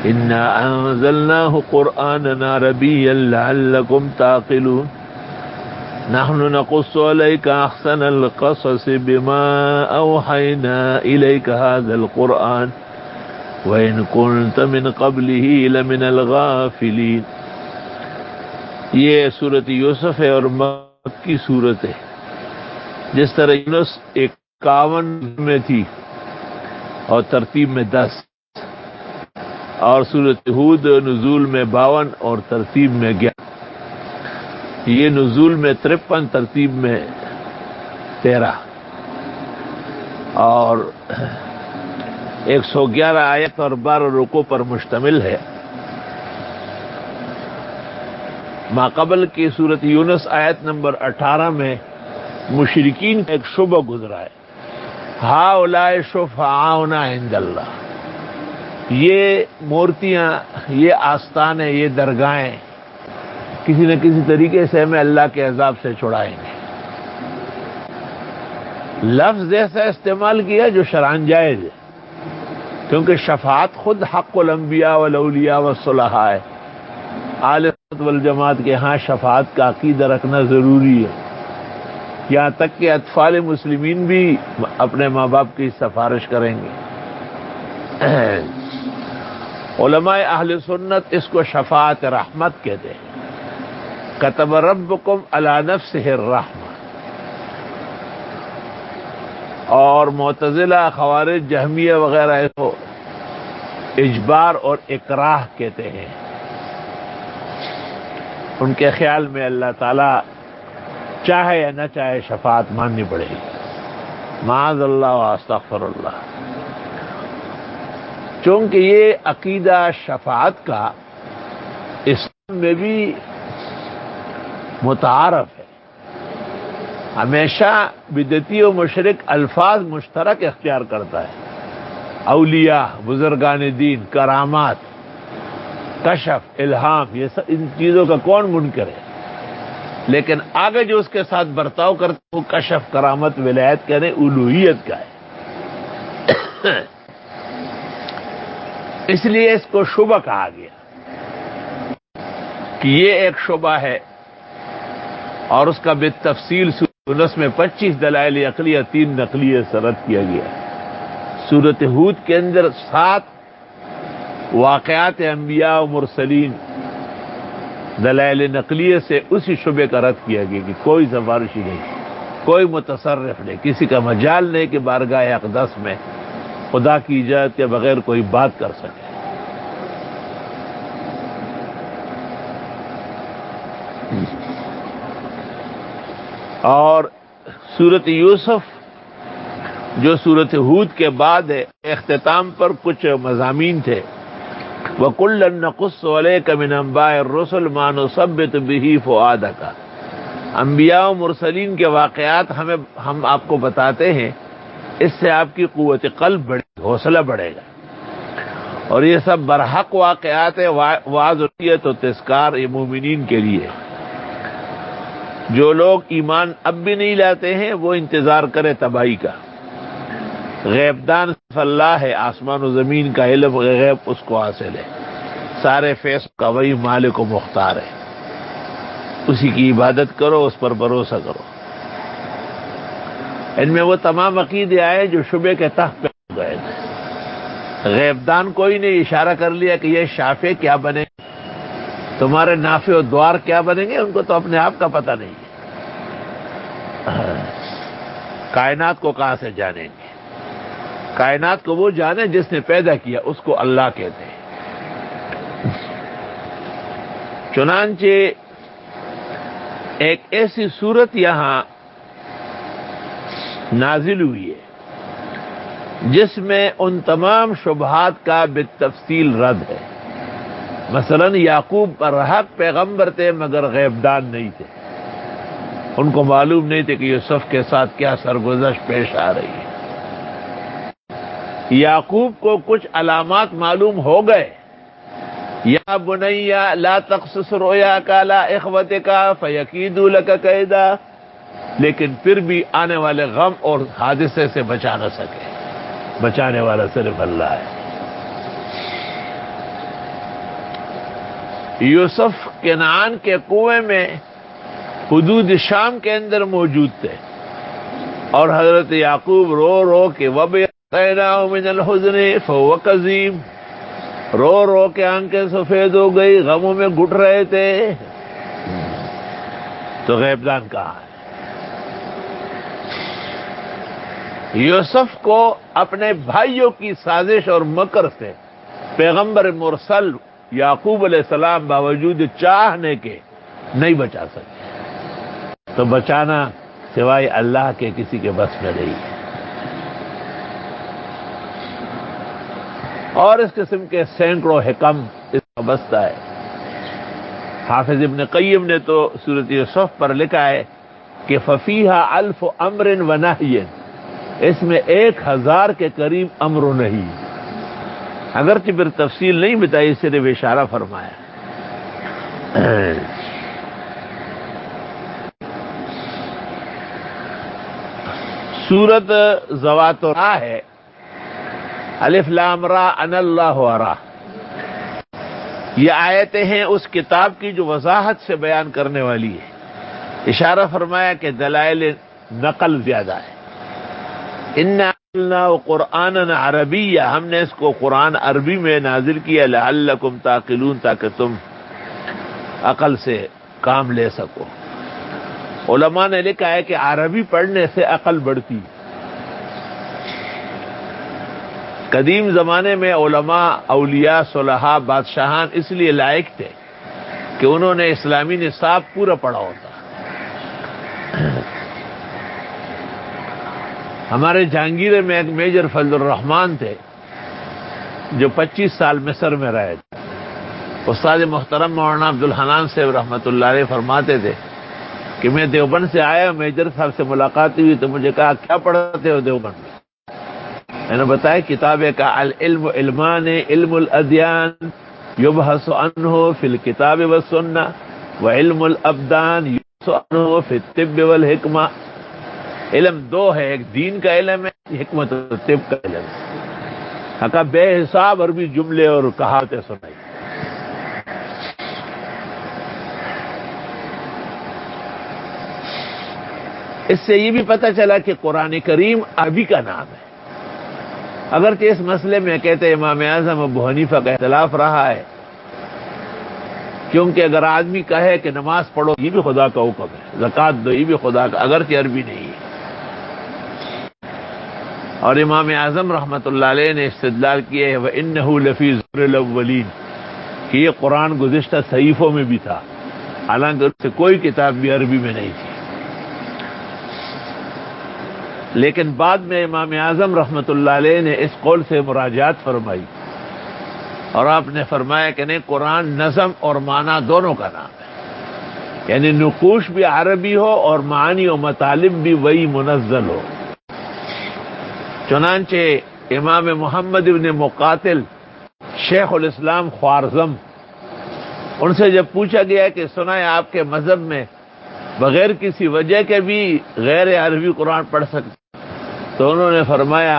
انا انزلناه قرآنا عربيا لعلكم تعقلون نحن نقص عليك احسن القصص بما اوحينا اليك هذا القرآن وان كنت من قبله لمن الغافلين. یہ سورت یوسف ہے اور مکی سورت ہے. جس طرح یونس 51 میں تھی اور ترتیب میں 10، اور سورت ہود نزول میں 52 اور ترتیب میں 11، یہ نزول میں 53 ترتیب میں 13 اور 111 آیت اور 12 رکوع پر مشتمل ہے. ماقبل کی سورت یونس آیت نمبر 18 میں مشرکین کا ایک شبہ گزرا ہے، ہؤلاء شفعاؤنا عند اللہ، یہ مورتیاں، یہ آستانے، یہ درگاہیں کسی نہ کسی طریقے سے ہمیں اللہ کے عذاب سے چھڑائیں گے. لفظ ایسا استعمال کیا جو شرعاً جائز ہے، کیونکہ شفاعت خود حق الانبیاء والاولیاء والصلحاء ہے. اہل سنت والجماعت کے ہاں شفاعت کا عقیدہ رکھنا ضروری ہے، یہاں تک کہ اطفال مسلمین بھی اپنے ماں باپ کی سفارش کریں گے. علماء اہل سنت اس کو شفاعت رحمت کہتے ہیں. کتب ربکم علی نفسہ الرحمہ. اور معتزلہ، خوارج، جہمیہ وغیرہ اس کو اجبار اور اکراہ کہتے ہیں. ان کے خیال میں اللہ تعالی چاہے یا نہ چاہے شفاعت ماننی پڑے گی. معاذ اللہ و استغفر اللہ. چونکہ یہ عقیدہ شفاعت کا اسلام میں بھی متعارف ہے. ہمیشہ بدعتی و مشرک الفاظ مشترک اختیار کرتا ہے. اولیاء، بزرگان دین، کرامات، کشف، الہام، یہ سب ان چیزوں کا کون منکر ہے؟ لیکن آگے جو اس کے ساتھ برتاؤ کرتے وہ کشف، کرامت، ولایت کہنے الوہیت کا ہے. اس لیے اس کو شبہ کہا گیا کہ یہ ایک شبہ ہے، اور اس کا بالتفصیل یونس میں 25 دلائل عقلیہ 3 نقلیہ سرد کیا گیا. سورت ہود کے اندر 7 واقعات انبیاء و مرسلین دلائل نقلیہ سے اسی شبے کا رد کیا گیا کہ کوئی سفارشی نہیں، کوئی متصرف نہیں، کسی کا مجال نہیں کہ بارگاہ اقدس میں خدا کی اجازت کے بغیر کوئی بات کر سکے. اور سورت یوسف جو سورت ہود کے بعد ہے، اختتام پر کچھ مضامین تھے. وَكُلًّا نَقُصُّ عَلَيْكَ مِنْ أَنبَاءِ الرُّسُلِ مَا نُثَبِّتُ بِهِ فُؤَادَكَ. انبیاء و مرسلین کے واقعات ہم آپ کو بتاتے ہیں، اس سے آپ کی قوت قلب بڑھے گی، حوصلہ بڑھے گا. اور یہ سب برحق واقعات ہے، وعظ و تذکار یہ مومنین کے لیے. جو لوگ ایمان اب بھی نہیں لاتے ہیں وہ انتظار کرے تباہی کا. غیب دان صرف اللہ ہے، آسمان و زمین کا علم غیب اس کو حاصل ہے. سارے فیصلوں کا وہی مالک و مختار ہے. اسی کی عبادت کرو، اس پر بھروسہ کرو. ان میں وہ تمام عقیدے آئے جو شبے کے تحت پہ ہو گئے تھے. غیب دان کوئی نے اشارہ کر لیا کہ یہ شافع کیا بنے، تمہارے نافع و دوار کیا بنیں گے، ان کو تو اپنے آپ کا پتہ نہیں ہے. کائنات کو کہاں سے جانیں گے؟ کائنات کو وہ جانے جس نے پیدا کیا، اس کو اللہ کہتے ہیں. چنانچہ ایک ایسی صورت یہاں نازل ہوئی ہے جس میں ان تمام شبہات کا بالتفصیل رد ہے. مثلا یعقوب پر حق پیغمبر تھے مگر غیب دان نہیں تھے. ان کو معلوم نہیں تھے کہ یوسف کے ساتھ کیا سرگزشت پیش آ رہی ہے. یعقوب کو کچھ علامات معلوم ہو گئے، یا بنی لا تقصص رؤیاک علی اخوتک فیکیدوا لک کیدا، لیکن پھر بھی آنے والے غم اور حادثے سے بچا نہ سکے. بچانے والا صرف اللہ ہے. یوسف کنعان کے کنویں میں حدود شام کے اندر موجود تھے، اور حضرت یعقوب رو رو کے وَبَيَضَّيْنَاهُ مِنَ الْحُزْنِ فَهُوَ كَظِيمٌ، رو رو کے آنکھیں سفید ہو گئی، غموں میں گھٹ رہے تھے۔ تو غیب دان کہا ہے؟ یوسف کو اپنے بھائیوں کی سازش اور مکر سے پیغمبر مرسل یعقوب علیہ السلام باوجود چاہنے کے نہیں بچا سکے، تو بچانا سوائے اللہ کے کسی کے بس میں نہیں ہے۔ اور اس قسم کے سینکڑوں حکم اس کا بستہ ہے۔ حافظ ابن قیم نے تو سورۃ یوسف پر لکھا ہے کہ فَفِيهَا أَلْفُ أَمْرٍ وَنَهْيٍ، اس میں 1000 کے قریب امر و نہیں، اگرچہ پھر تفصیل نہیں بتائی، صرف اشارہ فرمایا۔ سورت ذوات الراء ہے، الف لام را ان اللہ ارا، یہ آیتیں ہیں اس کتاب کی جو وضاحت سے بیان کرنے والی ہے۔ اشارہ فرمایا کہ دلائل نقل زیادہ ہے۔ اِنَّا أَنزَلْنَاهُ قُرْآنًا عَرَبِيًّا، ہم نے اس کو قرآن عربی میں نازل کیا، لَعَلَّكُمْ تَعْقِلُونَ، تاکہ تم عقل سے کام لے سکو۔ علماء نے لکھا ہے کہ عربی پڑھنے سے عقل بڑھتی۔ قدیم زمانے میں علماء، اولیاء، صلحاء، بادشاہان اس لیے لائق تھے کہ انہوں نے اسلامی نصاب پورا پڑھا ہوتا۔ ہمارے جہانگیر میں ایک میجر فضل الرحمان تھے جو 25 سال مصر میں رہے تھے۔ استاد محترم مولانا عبدالحنان صاحب رحمۃ اللہ علیہ فرماتے تھے کہ میں دیوبند سے آیا، میجر صاحب سے ملاقات ہوئی تو مجھے کہا کیا پڑھتے ہو دیوبند میں؟ میں نے بتایا کتابیں کا العلم علمان، علم الادیان یبحث عنہ فی الکتاب والسنہ، وعلم الابدان یبحث عنہ فی الطب والحکمہ۔ علم دو ہے، ایک دین کا علم ہے، حکمت و طب کا علم ہے۔ کہا بے حساب عربی جملے اور کہاوتیں سنائی۔ اس سے یہ بھی پتہ چلا کہ قرآن کریم عربی کا نام ہے، اگرچہ اس مسئلے میں کہتے امام اعظم ابو حنیفہ کا اختلاف رہا ہے، کیونکہ اگر آدمی کہے کہ نماز پڑھو یہ بھی خدا کا حکم ہے، زکوٰۃ دو یہ بھی خدا کا، اگرچہ عربی نہیں ہے۔ اور امام اعظم رحمۃ اللہ علیہ نے استدلال کیا ہے وَإِنَّهُ لَفِي زُبُرِ الْأَوَّلِينَ کہ یہ قرآن گزشتہ صحیفوں میں بھی تھا، حالانکہ اس سے کوئی کتاب بھی عربی میں نہیں تھی۔ لیکن بعد میں امام اعظم رحمۃ اللہ علیہ نے اس قول سے مراجعات فرمائی اور آپ نے فرمایا کہ نہیں، قرآن نظم اور معنی دونوں کا نام ہے، یعنی نقوش بھی عربی ہو اور معانی و مطالب بھی وہی منزل ہو۔ چنانچہ امام محمد ابن مقاتل شیخ الاسلام خوارزم، ان سے جب پوچھا گیا کہ سنا ہے آپ کے مذہب میں بغیر کسی وجہ کے بھی غیر عربی قرآن پڑھ سکتے، تو انہوں نے فرمایا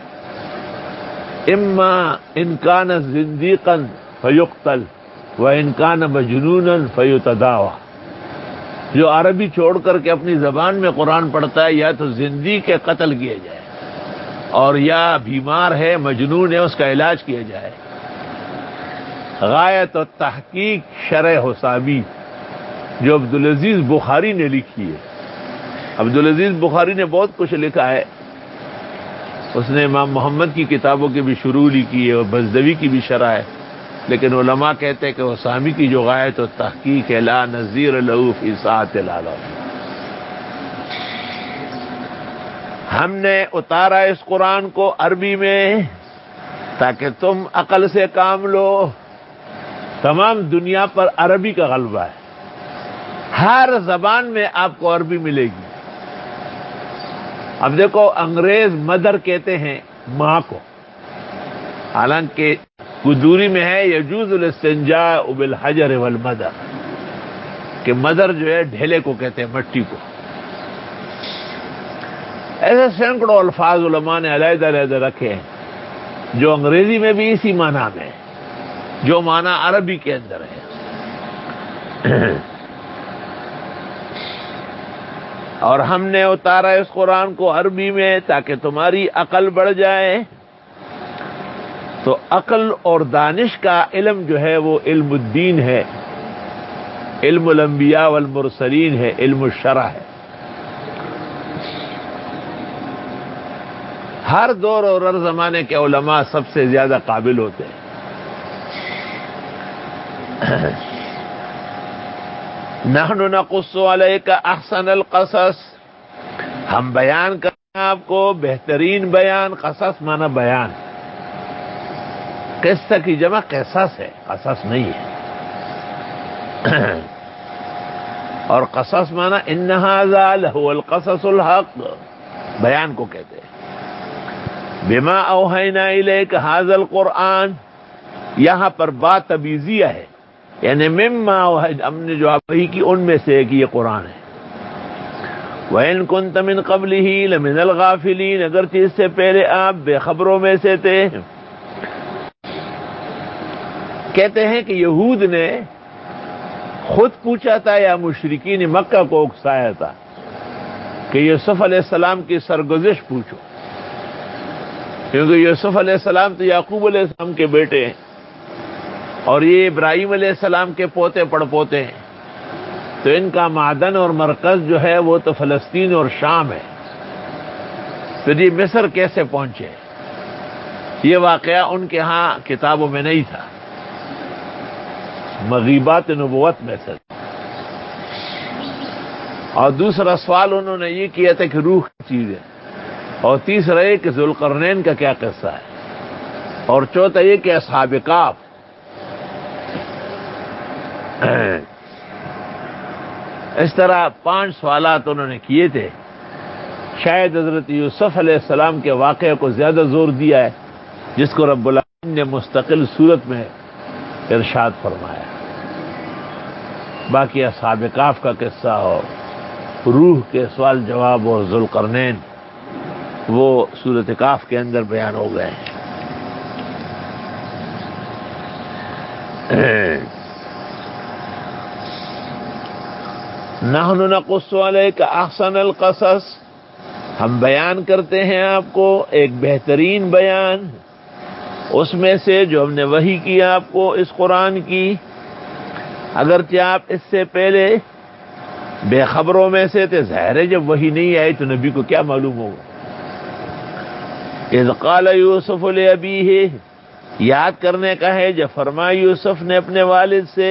اما ان کان زندیقا فیقتل و ان کان مجنونا فیتداوی، جو عربی چھوڑ کر کے اپنی زبان میں قرآن پڑھتا ہے یا تو زندیق کے قتل کیا جائے، اور یا بیمار ہے، مجنون ہے، اس کا علاج کیا جائے۔ غایت و تحقیق شرح حسامی جو عبدالعزیز بخاری نے لکھی ہے، عبدالعزیز بخاری نے بہت کچھ لکھا ہے، اس نے امام محمد کی کتابوں کی بھی شروع کی ہے اور بزدوی کی بھی شرح ہے، لیکن علماء کہتے ہیں کہ حسامی کی جو غایت و تحقیق ہے لا نظیر لہ فی ساعۃ العالم۔ ہم نے اتارا اس قرآن کو عربی میں تاکہ تم عقل سے کام لو۔ تمام دنیا پر عربی کا غلبہ ہے، ہر زبان میں آپ کو عربی ملے گی۔ اب دیکھو انگریز مدر کہتے ہیں ماں کو، حالانکہ قدوری میں ہے یجوز الاستنجاء بالحجر والمدر، کہ مدر جو ہے ڈھیلے کو کہتے ہیں، مٹی کو۔ ایسے سینکڑوں الفاظ علماء نے علیحدہ علیحدہ رکھے ہیں جو انگریزی میں بھی اسی معنی میں ہے جو معنی عربی کے اندر ہے۔ اور ہم نے اتارا اس قرآن کو عربی میں تاکہ تمہاری عقل بڑھ جائے. تو عقل اور دانش کا علم جو ہے وہ علم الدین ہے، علم الانبیاء والمرسلین ہے، علم الشرع ہے. ہر دور اور ہر زمانے کے علماء سب سے زیادہ قابل ہوتے ہیں. نحن نقص علیک احسن القصص، ہم بیان کرتے ہیں آپ کو بہترین بیان. قصص مانا بیان، قصہ کی جمع قصص ہے، قصص نہیں ہے. اور قصص مانا ان ھذا لہو القصص الحق، بیان کو کہتے ہیں. بما اوحینا الیک ھذا القرآن، یہاں پر بات تبعیضیہ ہے، یعنی مما ہم نے جو آپ وحی کی ان میں سے ایک یہ قرآن ہے. وَإِن كُنتَ مِن قَبْلِهِ لَمِنَ الْغَافِلِينَ، اگرچہ اس سے پہلے آپ بے خبروں میں سے تھے. کہتے ہیں کہ یہود نے خود پوچھا تھا یا مشرکین مکہ کو اکسایا تھا کہ یوسف علیہ السلام کی سرگزشت پوچھو، کیونکہ یوسف علیہ السلام تو یعقوب علیہ السلام کے بیٹے ہیں اور یہ ابراہیم علیہ السلام کے پوتے پڑپوتے ہیں. تو ان کا معدن اور مرکز جو ہے وہ تو فلسطین اور شام ہے. پھر یہ مصر کیسے پہنچے؟ یہ واقعہ ان کے ہاں کتابوں میں نہیں تھا، مغیبات نبوت میں سے. اور دوسرا سوال انہوں نے یہ کیا تھا کہ روح کی چیز ہے، اور تیسرا یہ کہ ذوالقرنین کا کیا قصہ ہے، اور چوتھا یہ کہ اصحاب کہف. اس طرح 5 سوالات انہوں نے کیے تھے. شاید حضرت یوسف علیہ السلام کے واقعے کو زیادہ زور دیا ہے، جس کو رب العالمین نے مستقل صورت میں ارشاد فرمایا. باقی اصحاب کہف کا قصہ اور روح کے سوال جواب اور ذوالقرنین وہ سورۃ کہف کے اندر بیان ہو گئے ہیں. نحن نقص علیک احسن القصص، ہم بیان کرتے ہیں آپ کو ایک بہترین بیان اس میں سے جو ہم نے وحی کیا آپ کو اس قرآن کی. اگرچہ آپ اس سے پہلے بے خبروں میں سے تھے، ظاہر ہے جب وحی نہیں آئی تو نبی کو کیا معلوم ہوگا. اذ قال یوسف لابیہ، یاد کرنے کا ہے جب فرمایا یوسف نے اپنے والد سے.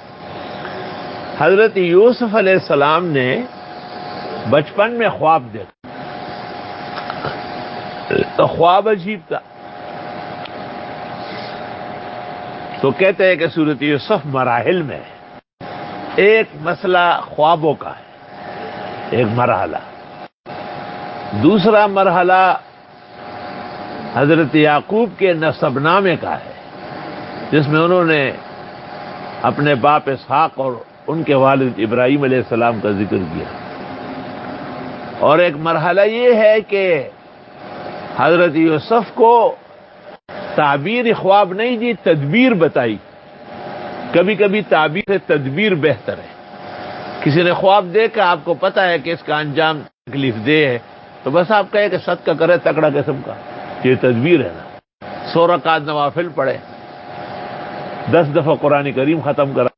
حضرت یوسف علیہ السلام نے بچپن میں خواب دیکھا، تو خواب عجیب تھا. تو کہتے ہیں کہ سورۃ یوسف مراحل میں ہے. ایک مسئلہ خوابوں کا ہے، ایک مرحلہ. دوسرا مرحلہ حضرت یعقوب کے نسب نامے کا ہے، جس میں انہوں نے اپنے باپ اسحاق اور ان کے والد ابراہیم علیہ السلام کا ذکر کیا. اور ایک مرحلہ یہ ہے کہ حضرت یوسف کو تعبیر خواب نہیں دی، تدبیر بتائی. کبھی کبھی تعبیر سے تدبیر بہتر ہے. کسی نے خواب دیکھا، آپ کو پتا ہے کہ اس کا انجام تکلیف دہ ہے، تو بس آپ کہے کہ صدقہ کرے تکڑا قسم کا، یہ تدبیر ہے نا. 100 رکعت نوافل پڑھے، 10 دفعہ قرآن کریم ختم کرا.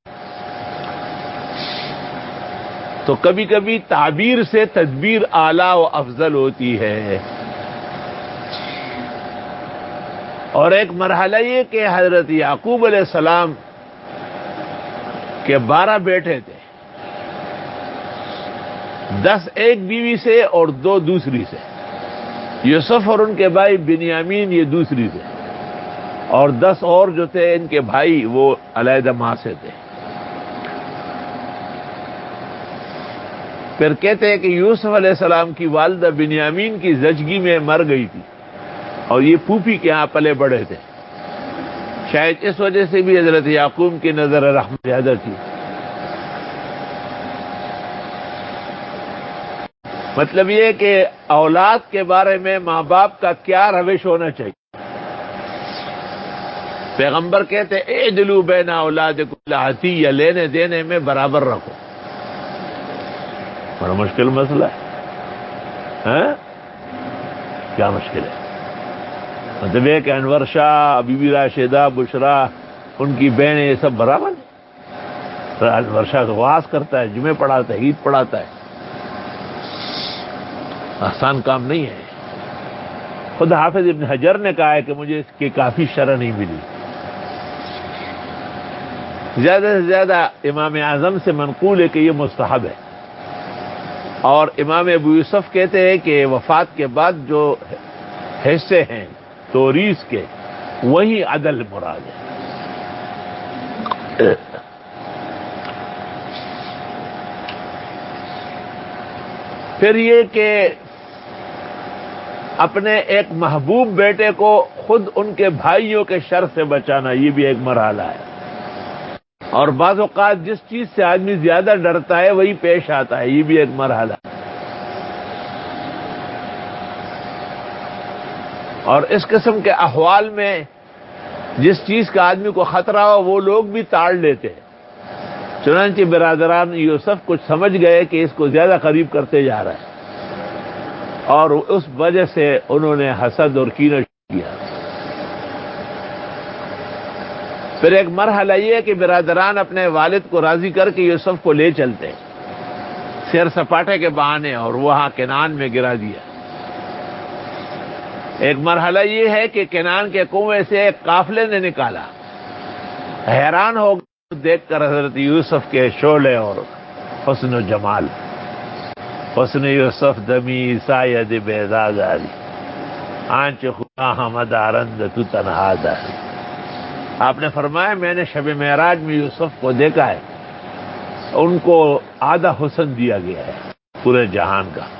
تو کبھی کبھی تعبیر سے تدبیر اعلیٰ و افضل ہوتی ہے. اور ایک مرحلہ یہ کہ حضرت یعقوب علیہ السلام کے 12 بیٹے تھے، 10 ایک بیوی سے اور 2 دوسری سے. یوسف اور ان کے بھائی بنیامین یہ دوسری سے، اور 10 اور جو تھے ان کے بھائی وہ علیحدہ ماں سے تھے. پھر کہتے ہیں کہ یوسف علیہ السلام کی والدہ بنیامین کی زچگی میں مر گئی تھی، اور یہ پھوپھی کے ہاں پلے بڑے تھے. شاید اس وجہ سے بھی حضرت یعقوب کی نظر رحمت زیادہ تھی. مطلب یہ کہ اولاد کے بارے میں ماں باپ کا کیا روش ہونا چاہیے. پیغمبر کہتے اعدلوا بین اولادکم عطیہ، لینے دینے میں برابر رکھو. بڑا مشکل مسئلہ ہے. کیا مشکل ہے؟ مطلب ہے کہ انور شاہ، بی بی راشدہ، بشرا، ان کی بہنیں، یہ سب برابر ہیں. انور شاہ تو واز کرتا ہے، جمعے پڑھاتا ہے، عید پڑھاتا ہے. آسان کام نہیں ہے. خود حافظ ابن حجر نے کہا ہے کہ مجھے اس کی کافی شرح نہیں ملی. زیادہ سے زیادہ امام اعظم سے منقول ہے کہ یہ مستحب ہے. اور امام ابو یوسف کہتے ہیں کہ وفات کے بعد جو حصے ہیں توریث کے، وہی عدل مراد ہے. پھر یہ کہ اپنے ایک محبوب بیٹے کو خود ان کے بھائیوں کے شر سے بچانا، یہ بھی ایک مرحلہ ہے. اور بعض اوقات جس چیز سے آدمی زیادہ ڈرتا ہے وہی پیش آتا ہے، یہ بھی ایک مرحلہ ہے. اور اس قسم کے احوال میں جس چیز کا آدمی کو خطرہ ہو وہ لوگ بھی تاڑ لیتے ہیں. چنانچہ برادران یوسف کچھ سمجھ گئے کہ اس کو زیادہ قریب کرتے جا رہا ہے، اور اس وجہ سے انہوں نے حسد اور کینہ کیا. پھر ایک مرحلہ یہ ہے کہ برادران اپنے والد کو راضی کر کے یوسف کو لے چلتے ہیں سیر سپاٹے کے بہانے، اور وہاں کنعان میں گرا دیا. ایک مرحلہ یہ ہے کہ کنعان کے کنویں سے ایک قافلے نے نکالا. حیران ہو دیکھ کر حضرت یوسف کے شعلے اور حسن و جمال. حسن یوسف دمی ساید بیزاداری، آنچ خدا حمد آرند تو تنہا داری. آپ نے فرمایا میں نے شب معراج میں یوسف کو دیکھا ہے، ان کو آدھا حسن دیا گیا ہے پورے جہان کا.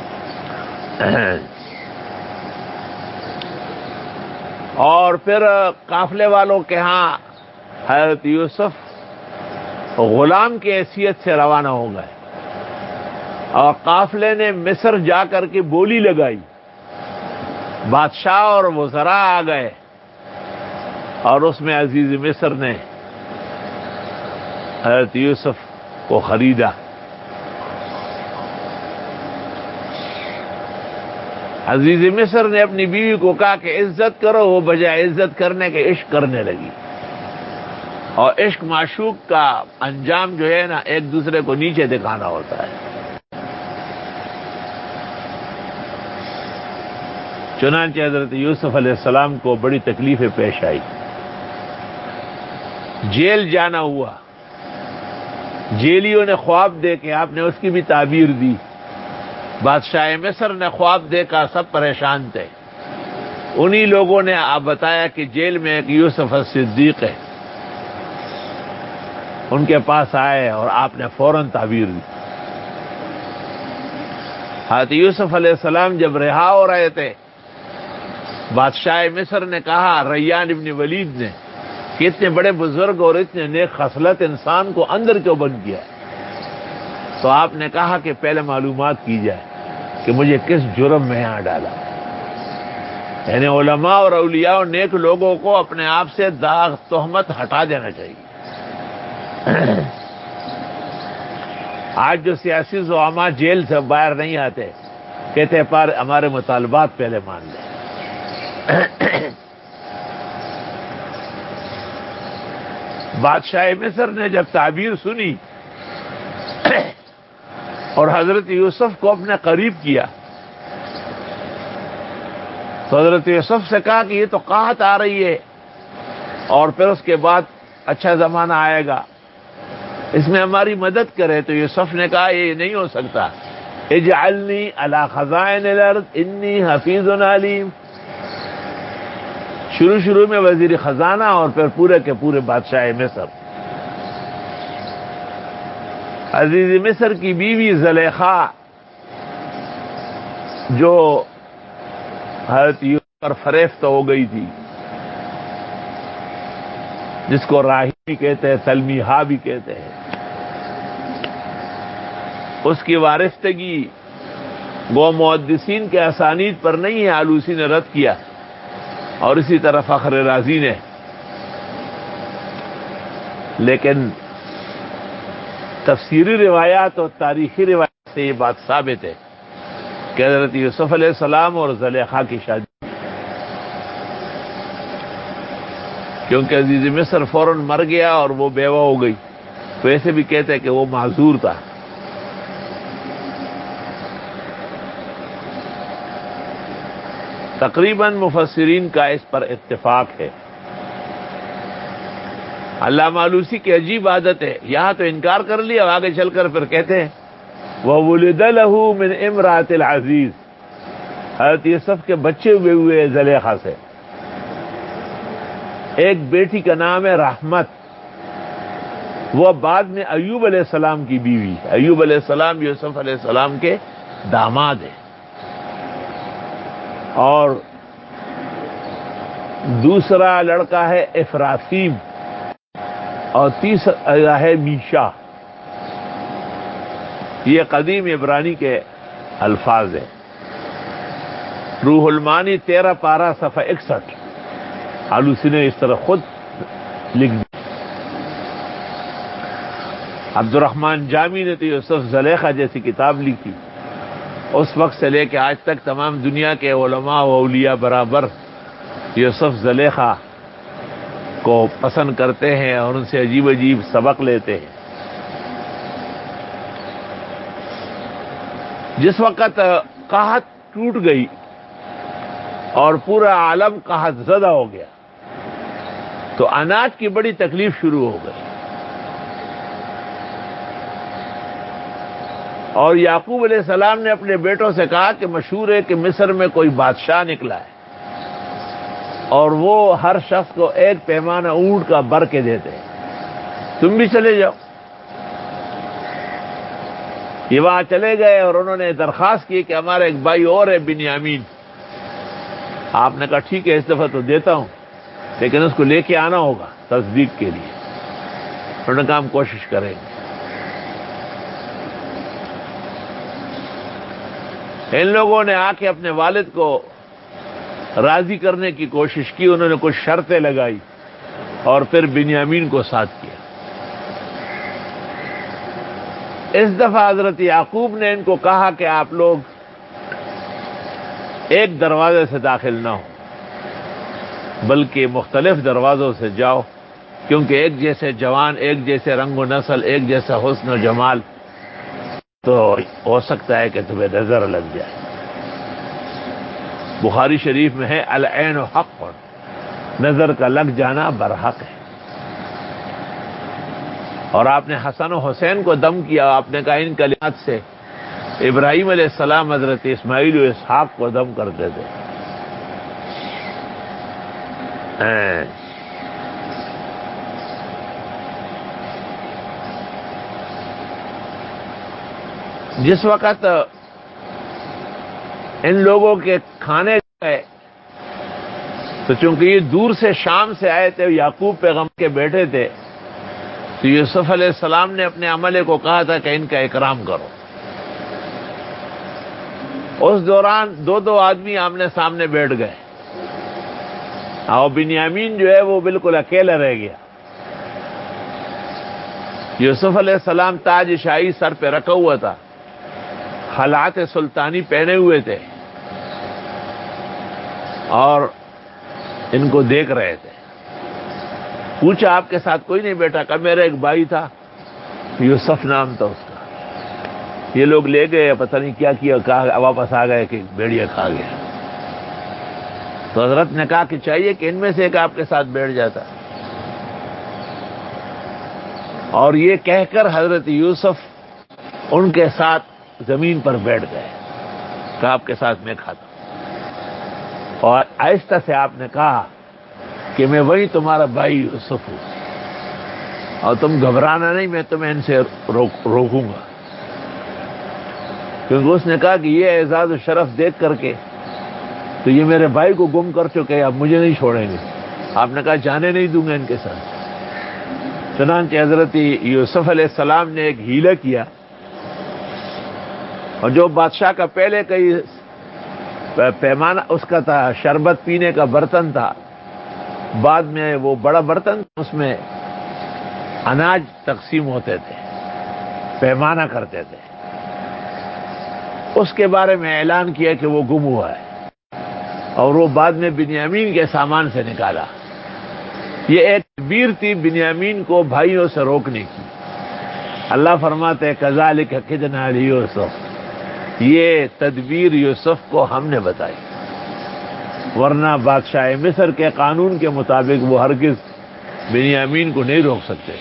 اور پھر قافلے والوں کے ہاں حضرت یوسف غلام کی حیثیت سے روانہ ہو گئے، اور قافلے نے مصر جا کر کے بولی لگائی. بادشاہ اور وزراء آ گئے، اور اس میں عزیز مصر نے حضرت یوسف کو خریدا. عزیز مصر نے اپنی بیوی کو کہا کہ عزت کرو، وہ بجائے عزت کرنے کے عشق کرنے لگی. اور عشق معشوق کا انجام جو ہے نا، ایک دوسرے کو نیچے دکھانا ہوتا ہے. چنانچہ حضرت یوسف علیہ السلام کو بڑی تکلیفیں پیش آئی. جیل جانا ہوا. جیلیوں نے خواب دیکھے، آپ نے اس کی بھی تعبیر دی. بادشاہ مصر نے خواب دیکھا، سب پریشان تھے. انہی لوگوں نے آپ بتایا کہ جیل میں ایک یوسف الصدیق ہے، ان کے پاس آئے اور آپ نے فوراً تعبیر دی. حضرت یوسف علیہ السلام جب رہا ہو رہے تھے، بادشاہ مصر نے کہا ریان ابن ولید نے کہ اتنے بڑے بزرگ اور اتنے نیک خصلت انسان کو اندر کیوں بند کیا. تو آپ نے کہا کہ پہلے معلومات کی جائے کہ مجھے کس جرم میں یہاں ڈالا. یعنی علماء اور اولیاء اور نیک لوگوں کو اپنے آپ سے داغ تہمت ہٹا دینا چاہیے. آج جو سیاسی زعماء جیل سے باہر نہیں آتے، کہتے پر ہمارے مطالبات پہلے مان لیں. بادشاہ مصر نے جب تعبیر سنی اور حضرت یوسف کو اپنے قریب کیا، تو حضرت یوسف سے کہا کہ یہ تو قحط آ رہی ہے، اور پھر اس کے بعد اچھا زمانہ آئے گا، اس میں ہماری مدد کرے. تو یوسف نے کہا یہ نہیں ہو سکتا. اجعلنی علی خزائن الارض انی حفیظ علیم. شروع میں وزیر خزانہ اور پھر پورے کے پورے بادشاہ مصر. عزیز مصر کی بیوی زلیخا جو حضرت یوسف پر فریفت ہو گئی تھی، جس کو راہی بھی کہتے ہیں، تلمیحہ بھی کہتے ہیں، اس کی وارثگی گو محدثین کے اسانید پر نہیں ہے، آلوسی نے رد کیا، اور اسی طرح فخر رازی نے. لیکن تفسیری روایات اور تاریخی روایات سے یہ بات ثابت ہے کہ حضرت یوسف علیہ السلام اور زلیخا کی شادی، کیونکہ عزیز مصر فوراً مر گیا اور وہ بیوہ ہو گئی، تو ایسے بھی کہتے ہیں کہ وہ معذور تھا۔ تقریباً مفسرین کا اس پر اتفاق ہے۔ علامہ آلوسی کی عجیب عادت ہے، یہاں تو انکار کر لیا اور آگے چل کر پھر کہتے ہیں وَوُلِدَ لَهُ مِنْ امْرَأَةِ الْعَزِيزِ، حضرت یوسف کے بچے ہوئے زلیخا سے۔ ایک بیٹی کا نام ہے رحمت، وہ بعد میں ایوب علیہ السلام کی بیوی۔ ایوب علیہ السلام یوسف علیہ السلام کے داماد ہیں۔ اور دوسرا لڑکا ہے افراثیم، اور تیسرا ہے میشا۔ یہ قدیم عبرانی کے الفاظ ہیں۔ روح المانی 13 پارہ صفحہ 61، آلوسی نے اس طرح خود لکھ دیا۔ عبد الرحمن جامی نے تو یوسف زلیخا جیسی کتاب لکھی، اس وقت سے لے کے آج تک تمام دنیا کے علماء و اولیاء برابر یوسف زلیخا کو پسند کرتے ہیں اور ان سے عجیب عجیب سبق لیتے ہیں۔ جس وقت قحط ٹوٹ گئی اور پورا عالم قحط زدہ ہو گیا تو اناج کی بڑی تکلیف شروع ہو گئی، اور یعقوب علیہ السلام نے اپنے بیٹوں سے کہا کہ مشہور ہے کہ مصر میں کوئی بادشاہ نکلا ہے اور وہ ہر شخص کو ایک پیمانہ اونٹ کا بر کے دیتے ہیں، تم بھی چلے جاؤ۔ یہ وہاں چلے گئے اور انہوں نے درخواست کی کہ ہمارا ایک بھائی اور ہے بنیامین۔ آپ نے کہا ٹھیک ہے، اس دفعہ تو دیتا ہوں، لیکن اس کو لے کے آنا ہوگا تصدیق کے لیے۔ انہوں نے کہا ہم کوشش کریں گے۔ ان لوگوں نے آ کے اپنے والد کو راضی کرنے کی کوشش کی، انہوں نے کچھ شرطیں لگائی اور پھر بنیامین کو ساتھ کیا۔ اس دفعہ حضرت یعقوب نے ان کو کہا کہ آپ لوگ ایک دروازے سے داخل نہ ہو بلکہ مختلف دروازوں سے جاؤ، کیونکہ ایک جیسے جوان، ایک جیسے رنگ و نسل، ایک جیسا حسن و جمال، تو ہو سکتا ہے کہ تمہیں نظر لگ جائے۔ بخاری شریف میں ہے العین حق، نظر کا لگ جانا برحق ہے۔ اور آپ نے حسن و حسین کو دم کیا، آپ نے کہا ان کلمات سے ابراہیم علیہ السلام حضرت اسماعیل و اسحاق کو دم کرتے تھے۔ جس وقت ان لوگوں کے کھانے گئے تو چونکہ یہ دور سے شام سے آئے تھے، یعقوب پیغمبر کے بیٹے تھے، تو یوسف علیہ السلام نے اپنے عملے کو کہا تھا کہ ان کا اکرام کرو۔ اس دوران 2 آدمی آمنے سامنے بیٹھ گئے، اور بنیامین جو ہے وہ بالکل اکیلا رہ گیا۔ یوسف علیہ السلام تاج شاہی سر پہ رکھا ہوا تھا، خلعت سلطانی پہنے ہوئے تھے، اور ان کو دیکھ رہے تھے۔ پوچھا آپ کے ساتھ کوئی نہیں بیٹھا؟ کہا میرا ایک بھائی تھا، یوسف نام تھا اس کا، یہ لوگ لے گئے، پتہ نہیں کیا کیا، کہا واپس آ گئے کہ بھیڑیا کھا گیا۔ تو حضرت نے کہا کہ چاہیے کہ ان میں سے ایک آپ کے ساتھ بیٹھ جاتا، اور یہ کہہ کر حضرت یوسف ان کے ساتھ زمین پر بیٹھ گئے، کہا آپ کے ساتھ میں کھاتا ہوں، اور آہستہ سے آپ نے کہا کہ میں وہی تمہارا بھائی یوسف ہوں، اور تم گھبرانا نہیں، میں تمہیں ان سے روکوں گا۔ کیونکہ اس نے کہا کہ یہ اعزاز و شرف دیکھ کر کے تو یہ میرے بھائی کو گم کر چکے، اب مجھے نہیں چھوڑیں گے۔ آپ نے کہا جانے نہیں دوں گا ان کے ساتھ۔ چنانچہ حضرت یوسف علیہ السلام نے ایک ہیلہ کیا، اور جو بادشاہ کا پہلے کئی پیمانہ اس کا تھا، شربت پینے کا برتن تھا، بعد میں وہ بڑا برتن، اس میں اناج تقسیم ہوتے تھے، پیمانہ کرتے تھے، اس کے بارے میں اعلان کیا کہ وہ گم ہوا ہے، اور وہ بعد میں بنیامین کے سامان سے نکالا۔ یہ ایک تدبیر تھی بنیامین کو بھائیوں سے روکنے کی۔ اللہ فرماتے ہیں کذالک کدنا لیوسف، یہ تدبیر یوسف کو ہم نے بتائی، ورنہ بادشاہ مصر کے قانون کے مطابق وہ ہرگز بنیامین کو نہیں روک سکتے۔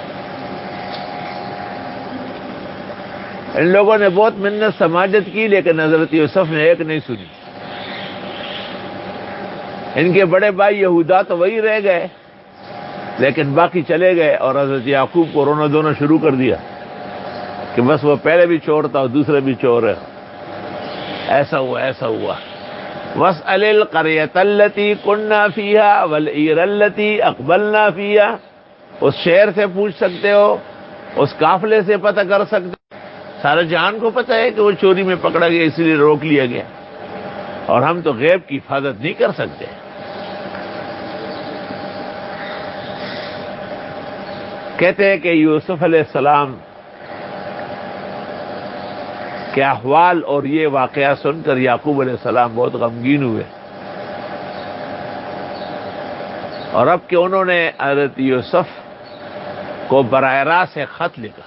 ان لوگوں نے بہت منت سماجت کی، لیکن حضرت یوسف نے ایک نہیں سنی۔ ان کے بڑے بھائی یہودا تو وہی رہ گئے، لیکن باقی چلے گئے، اور حضرت یعقوب کو رونا دھونا شروع کر دیا کہ بس وہ پہلے بھی چور تھا اور دوسرے بھی چور ہے، ایسا ہوا ایسا ہوا۔ وَاسْأَلِ الْقَرْيَةَ الَّتِي كُنَّا فِيهَا وَالْعِيرَ الَّتِي أَقْبَلْنَا فِيهَا، اس شہر سے پوچھ سکتے ہو، اس قافلے سے پتہ کر سکتے ہو۔ سارے جہان کو پتہ ہے کہ وہ چوری میں پکڑا گیا، اس لیے روک لیا گیا، اور ہم تو غیب کی حفاظت نہیں کر سکتے۔ کہتے ہیں کہ یوسف علیہ السلام کے احوال اور یہ واقعہ سن کر یعقوب علیہ السلام بہت غمگین ہوئے، اور اب کہ انہوں نے حضرت یوسف کو براہ راست ایک خط لکھا،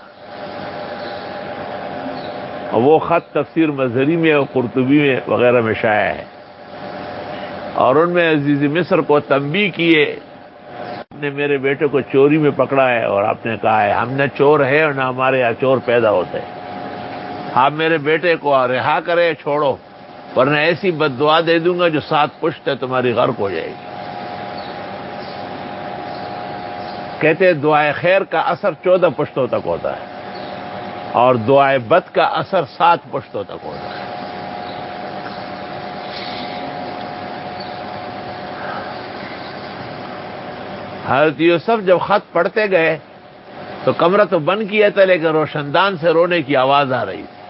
اور وہ خط تفسیر مظہری میں اور قرطبی میں وغیرہ میں شائع ہے، اور ان میں عزیز مصر کو تنبیہ کیے، آپ نے میرے بیٹے کو چوری میں پکڑا ہے، اور آپ نے کہا ہے ہم نہ چور ہے اور نہ ہمارے یہاں چور پیدا ہوتے ہیں، آپ میرے بیٹے کو رہا کرے، چھوڑو، ورنہ ایسی بد دعا دے دوں گا جو 7 پشت ہے تمہاری غرق ہو جائے گی۔ کہتے ہیں دعائے خیر کا اثر 14 پشتوں تک ہوتا ہے، اور دعائے بد کا اثر 7 پشتوں تک ہوتا ہے۔ حضرت یوسف جب خط پڑھتے گئے تو کمرہ تو بند کیا تھا، لیکن روشن دان سے رونے کی آواز آ رہی تھی،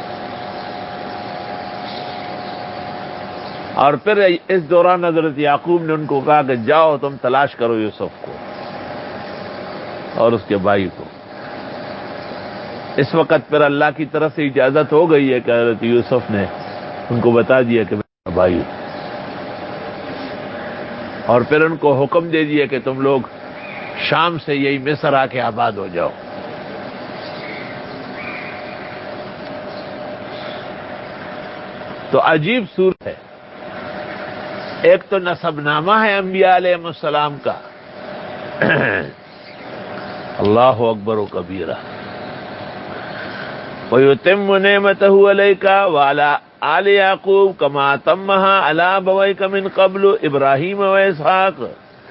اور پھر اس دوران حضرت یعقوب نے ان کو کہا کہ جاؤ تم تلاش کرو یوسف کو اور اس کے بھائی کو۔ اس وقت پھر اللہ کی طرف سے اجازت ہو گئی ہے کہ حضرت یوسف نے ان کو بتا دیا کہ میرا بھائی، اور پھر ان کو حکم دے دیا کہ تم لوگ شام سے یہی مصر آ کے آباد ہو جاؤ۔ تو عجیب صورت ہے، ایک تو نسب نامہ ہے انبیاء علیہ السلام کا، اللہ اکبر و کبیرہ، وَيُتِمُّ نِعْمَتَهُ عَلَيْكَ وَعَلَىٰ آلِ يَعْقُوبَ كَمَا أَتَمَّهَا عَلَىٰ أَبَوَيْكَ مِن قَبْلُ إِبْرَاهِيمَ وَإِسْحَاقَ۔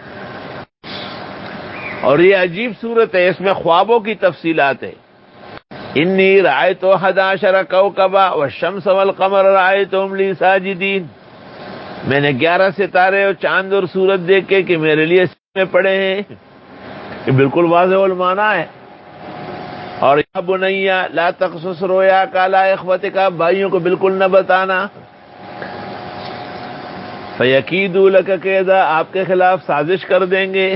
اور یہ عجیب صورت ہے، اس میں خوابوں کی تفصیلات ہیں۔ انی رأیت 11 کوكبا والشمس والقمر رأیتهم لی ساجدین، میں نے 11 ستارے اور چاند اور سورج دیکھے کہ میرے لیے سجدے میں پڑے ہیں۔ یہ بالکل واضح المعنی ہے۔ اور یا بنیا لا تقصص رؤیاک علی اخوتک، بھائیوں کو بالکل نہ بتانا، فیکیدوا لک کیدا، آپ کے خلاف سازش کر دیں گے۔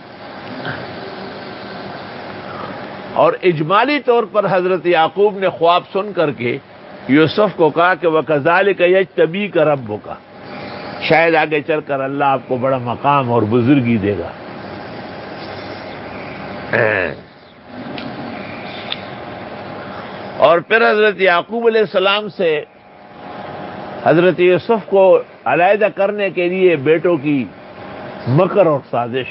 اور اجمالی طور پر حضرت یعقوب نے خواب سن کر کے یوسف کو کہا کہ وَكَذَلِكَ يَجْتَبِيكَ رَبُّكَ، شاید آگے چل کر اللہ آپ کو بڑا مقام اور بزرگی دے گا۔ اور پھر حضرت یعقوب علیہ السلام سے حضرت یوسف کو علیحدہ کرنے کے لیے بیٹوں کی مکر اور سازش۔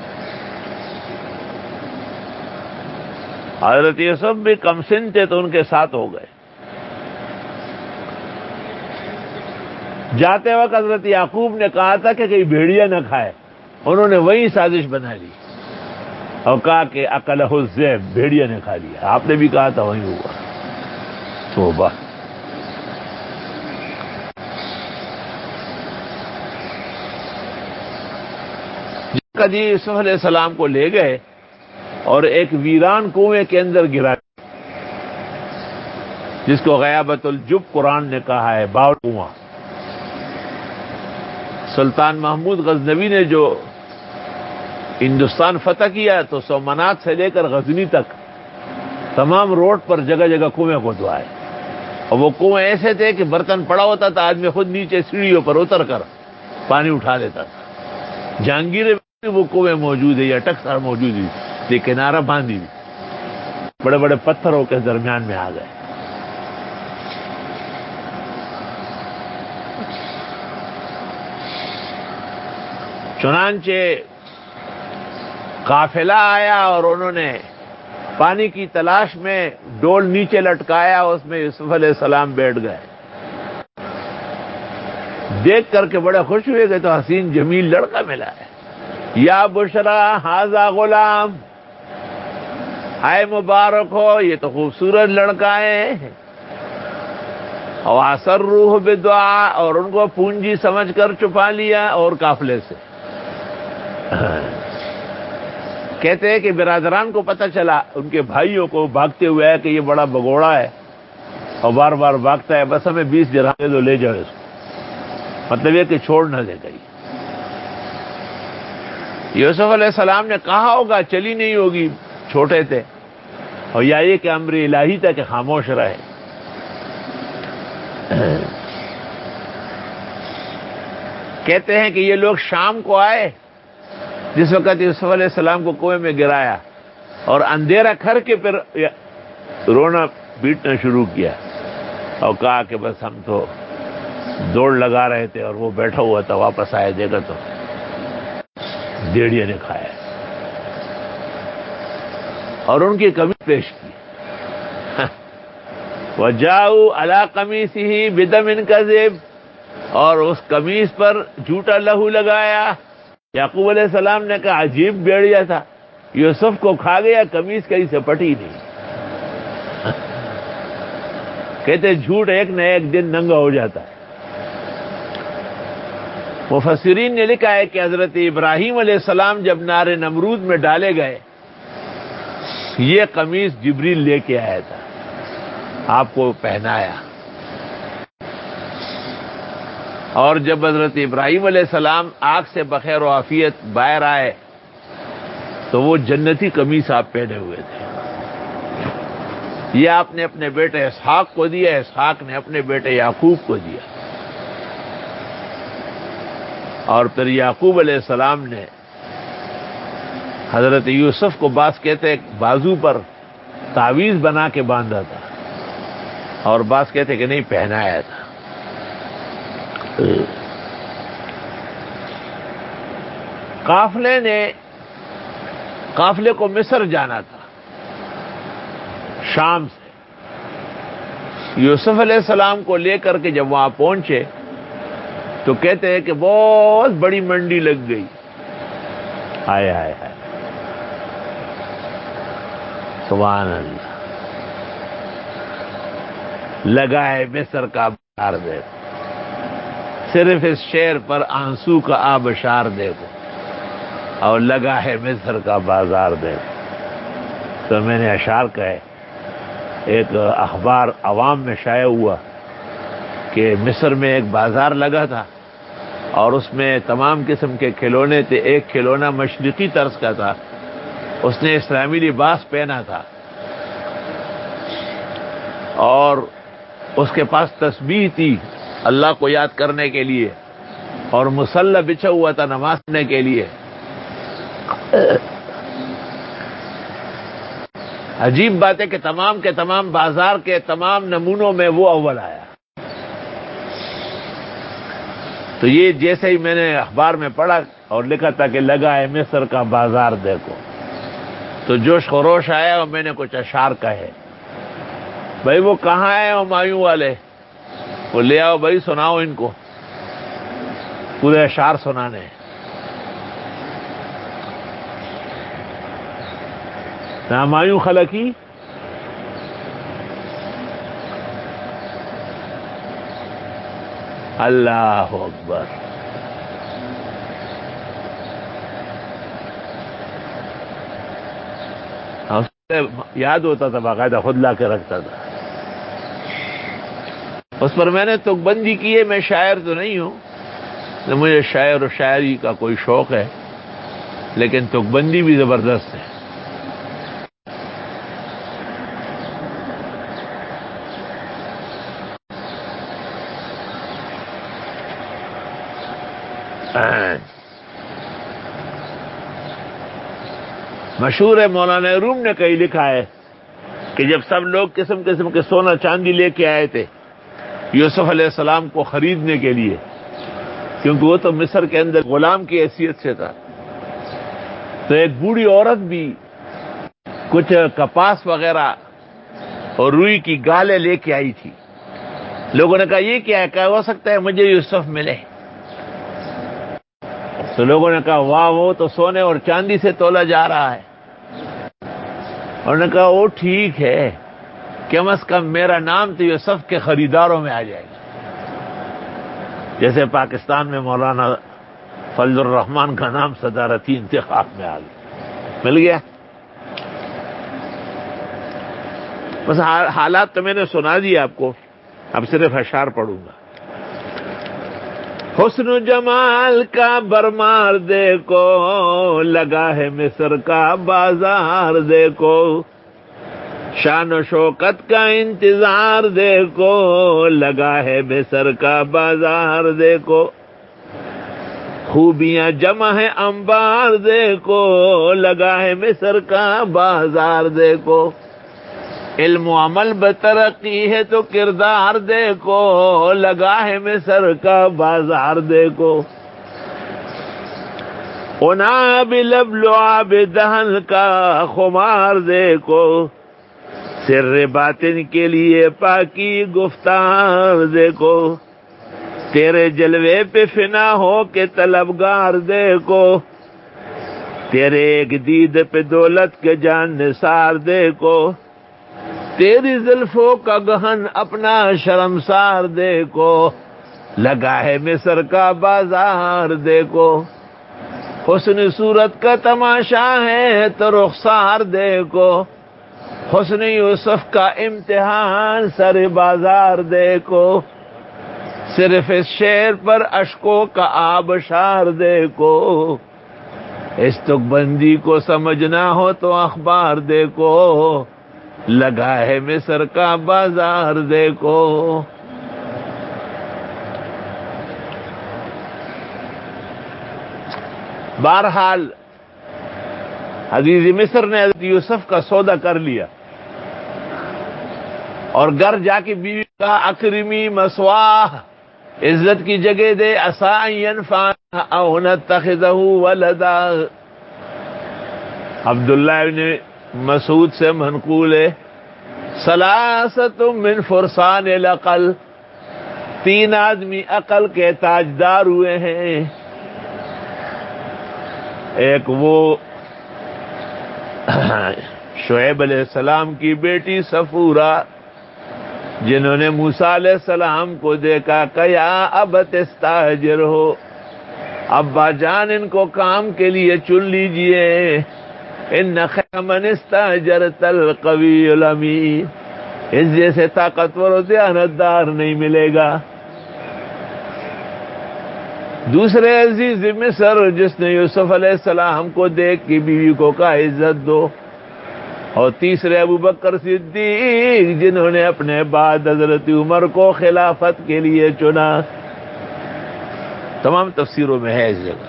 حضرت یوسف بھی کم سن تھے تو ان کے ساتھ ہو گئے۔ جاتے وقت حضرت یعقوب نے کہا تھا کہ کہیں بھیڑیا نہ کھائے، انہوں نے وہی سازش بنا لی اور کہا کہ اکلہ الذئب، بھیڑیا نے کھا لیا، آپ نے بھی کہا تھا وہی ہوا۔ توبہ۔ جی یوسف علیہ السلام کو لے گئے اور ایک ویران کنویں کے اندر گرا، جس کو غیابت الجب قرآن نے کہا ہے، باؤ کنواں۔ سلطان محمود غزنوی نے جو ہندوستان فتح کیا تو سومنات سے لے کر غزنی تک تمام روڈ پر جگہ جگہ کنویں کھودوائے، اور وہ کنویں ایسے تھے کہ برتن پڑا ہوتا تھا، آدمی خود نیچے سیڑھیوں پر اتر کر پانی اٹھا لیتا تھا۔ جہانگیر میں وہ کنویں موجود ہے، یا ٹکسار موجود ہے، یہ کنارہ باندھی ہوئی، بڑے بڑے پتھروں کے درمیان میں آ گئے۔ چنانچہ قافلہ آیا اور انہوں نے پانی کی تلاش میں ڈول نیچے لٹکایا، اس میں یوسف علیہ السلام بیٹھ گئے۔ دیکھ کر کے بڑے خوش ہوئے کہ تو حسین جمیل لڑکا ملا ہے۔ یا بشرا ھذا غلام، آئے مبارک ہو، یہ تو خوبصورت لڑکا ہے۔ اور اسروا بالدعاء، اور ان کو پونجی سمجھ کر چھپا لیا اور قافلے سے۔ کہتے ہیں کہ برادران کو پتہ چلا، ان کے بھائیوں کو بھاگتے ہوئے ہے کہ یہ بڑا بگوڑا ہے اور بار بار بھاگتا ہے، بس ہمیں 20 درہم دے دو، لے جاؤ اس کو، مطلب یہ کہ چھوڑ نہ دے گئی۔ یوسف علیہ السلام نے کہا ہوگا، چلی نہیں ہوگی، چھوٹے تھے، اور یا یہ کہ امر الہی تھا کہ خاموش رہے۔ کہتے ہیں کہ یہ لوگ شام کو آئے جس وقت یوسف علیہ السلام کو کنویں میں گرایا، اور اندھیرا کر کے پھر رونا پیٹنا شروع کیا، اور کہا کہ بس ہم تو دوڑ لگا رہے تھے اور وہ بیٹھا ہوا تھا، واپس آیا دیکھا تو بھیڑیا نے کھایا، اور ان کی کمی پیش کی۔ وَجَاءُوا عَلَىٰ قَمِيصِهِ بِدَمٍ كَذِبٍ، اور اس قمیص پر جھوٹا لہو لگایا۔ یعقوب علیہ السلام نے کہا عجیب بھیڑیا تھا، یوسف کو کھا گیا، قمیص کہیں سے پٹی نہیں۔ کہتے جھوٹ ایک نہ ایک دن ننگا ہو جاتا ہے۔ مفسرین نے لکھا ہے کہ حضرت ابراہیم علیہ السلام جب نار نمرود میں ڈالے گئے، یہ قمیص جبریل لے کے آیا تھا، آپ کو پہنایا، اور جب حضرت ابراہیم علیہ السلام آگ سے بخیر و عافیت باہر آئے تو وہ جنتی قمیص آپ پہنے ہوئے تھے۔ یہ آپ نے اپنے بیٹے اسحاق کو دیا، اسحاق نے اپنے بیٹے یعقوب کو دیا، اور پھر یعقوب علیہ السلام نے حضرت یوسف کو بعض کہتے بازو پر تعویذ بنا کے باندھا تھا، اور بعض کہتے کہ نہیں، پہنایا تھا۔ قافلے کو مصر جانا تھا شام سے۔ یوسف علیہ السلام کو لے کر کے جب وہاں پہنچے تو کہتے ہیں کہ بہت بڑی منڈی لگ گئی۔ ہائے ہائے ہائے، سبحان اللہ، لگا ہے مصر کا بازار دیکھو، صرف اس شعر پر آنسو کا آبشار دیکھو، اور لگا ہے مصر کا بازار دیکھو۔ تو میں نے اشعار کہے، ایک اخبار عوام میں شائع ہوا کہ مصر میں ایک بازار لگا تھا اور اس میں تمام قسم کے کھلونے تھے۔ ایک کھلونا مشرقی طرز کا تھا، اس نے اسلامی لباس پہنا تھا، اور اس کے پاس تسبیح تھی اللہ کو یاد کرنے کے لیے، اور مصلی بچھا ہوا تھا نماز پڑھنے کے لیے۔ عجیب بات ہے کہ تمام کے تمام بازار کے تمام نمونوں میں وہ اول آیا۔ تو یہ جیسے ہی میں نے اخبار میں پڑھا اور لکھا تھا کہ لگا ہے مصر کا بازار دیکھو، تو جوش خروش آیا اور میں نے کچھ اشعار کہے۔ بھائی وہ کہاں ہیں ہمایوں والے؟ وہ لے آؤ بھائی، سناؤ ان کو، پورے اشعار سنانے ہیں۔ ہمایوں خلقی اللہ اکبر۔ یاد ہوتا تھا، باقاعدہ خود لا کے رکھتا تھا۔ اس پر میں نے تک بندی کی ہے، میں شاعر تو نہیں ہوں، مجھے شاعر و شاعری کا کوئی شوق ہے، لیکن تک بندی بھی زبردست ہے. مشہور ہے، مولانا روم نے کہیں لکھا ہے کہ جب سب لوگ قسم قسم کے سونا چاندی لے کے آئے تھے یوسف علیہ السلام کو خریدنے کے لیے، کیونکہ وہ تو مصر کے اندر غلام کی حیثیت سے تھا، تو ایک بوڑھی عورت بھی کچھ کپاس وغیرہ اور روئی کی گالیں لے کے آئی تھی. لوگوں نے کہا یہ کیا ہے؟ کہا ہو سکتا ہے مجھے یوسف ملے. تو لوگوں نے کہا واہ، وہ تو سونے اور چاندی سے تولا جا رہا ہے. انہوں نے کہا وہ ٹھیک ہے، کم از کم میرا نام تو یوسف کے خریداروں میں آ جائے گا. جیسے پاکستان میں مولانا فضل الرحمان کا نام صدارتی انتخاب میں آ گیا، مل گیا. بس حالات تو میں نے سنا دی آپ کو، اب صرف اشعار پڑھوں گا. حسن و جمال کا برمار دیکھو، لگا ہے مصر کا بازار دیکھو، شان و شوکت کا انتظار دیکھو، لگا ہے مصر کا بازار دیکھو، خوبیاں جمع ہے انبار دیکھو، لگا ہے مصر کا بازار دیکھو، علم و عمل بترقی ہے تو کردار دیکھو، لگا ہے مصر کا بازار دیکھو، عناب لب لعاب دہن کا خمار دیکھو، سر باطن کے لیے پاکی گفتار دیکھو، تیرے جلوے پہ فنا ہو کے طلبگار دیکھو، تیرے ایک دید پہ دولت کے جان نثار دیکھو، تیری زلفوں کا گہن اپنا شرمسار دیکھو، لگا ہے مصر کا بازار دیکھو، حسن صورت کا تماشا ہے تو رخسار دیکھو، حسن یوسف کا امتحان سر بازار دیکھو، صرف اس شعر پر اشکوں کا آبشار دیکھو، اس تک بندی کو سمجھنا ہو تو اخبار دیکھو، لگا ہے مصر کا بازار دیکھو. بہرحال عزیز مصر نے حضرت یوسف کا سودا کر لیا اور گھر جا کے بیوی کا اکرمی مسواہ، عزت کی جگہ دے، عسیٰ ان ینفعنا او نتخذہ ولدا. عبداللہ ابن مسعود سے منقول ہے، ثلاثۃ من فرسان العقل، 3 آدمی عقل کے تاجدار ہوئے ہیں. ایک وہ شعیب علیہ السلام کی بیٹی صفورہ، جنہوں نے موسیٰ علیہ السلام کو دیکھا کہ یا ابت استاجر ہو، ابا جان ان کو کام کے لیے چن لیجئے، ان خیر من استاجرت القوی الامین، اس جیسے طاقتور و دیانتدار نہیں ملے گا. دوسرے عزیز مصر جس نے یوسف علیہ السلام کو دیکھ کے بیوی کو کہا عزت دو، اور تیسرے ابو بکر صدیق جنہوں نے اپنے بعد حضرت عمر کو خلافت کے لیے چنا. تمام تفسیروں میں ہے اس جگہ.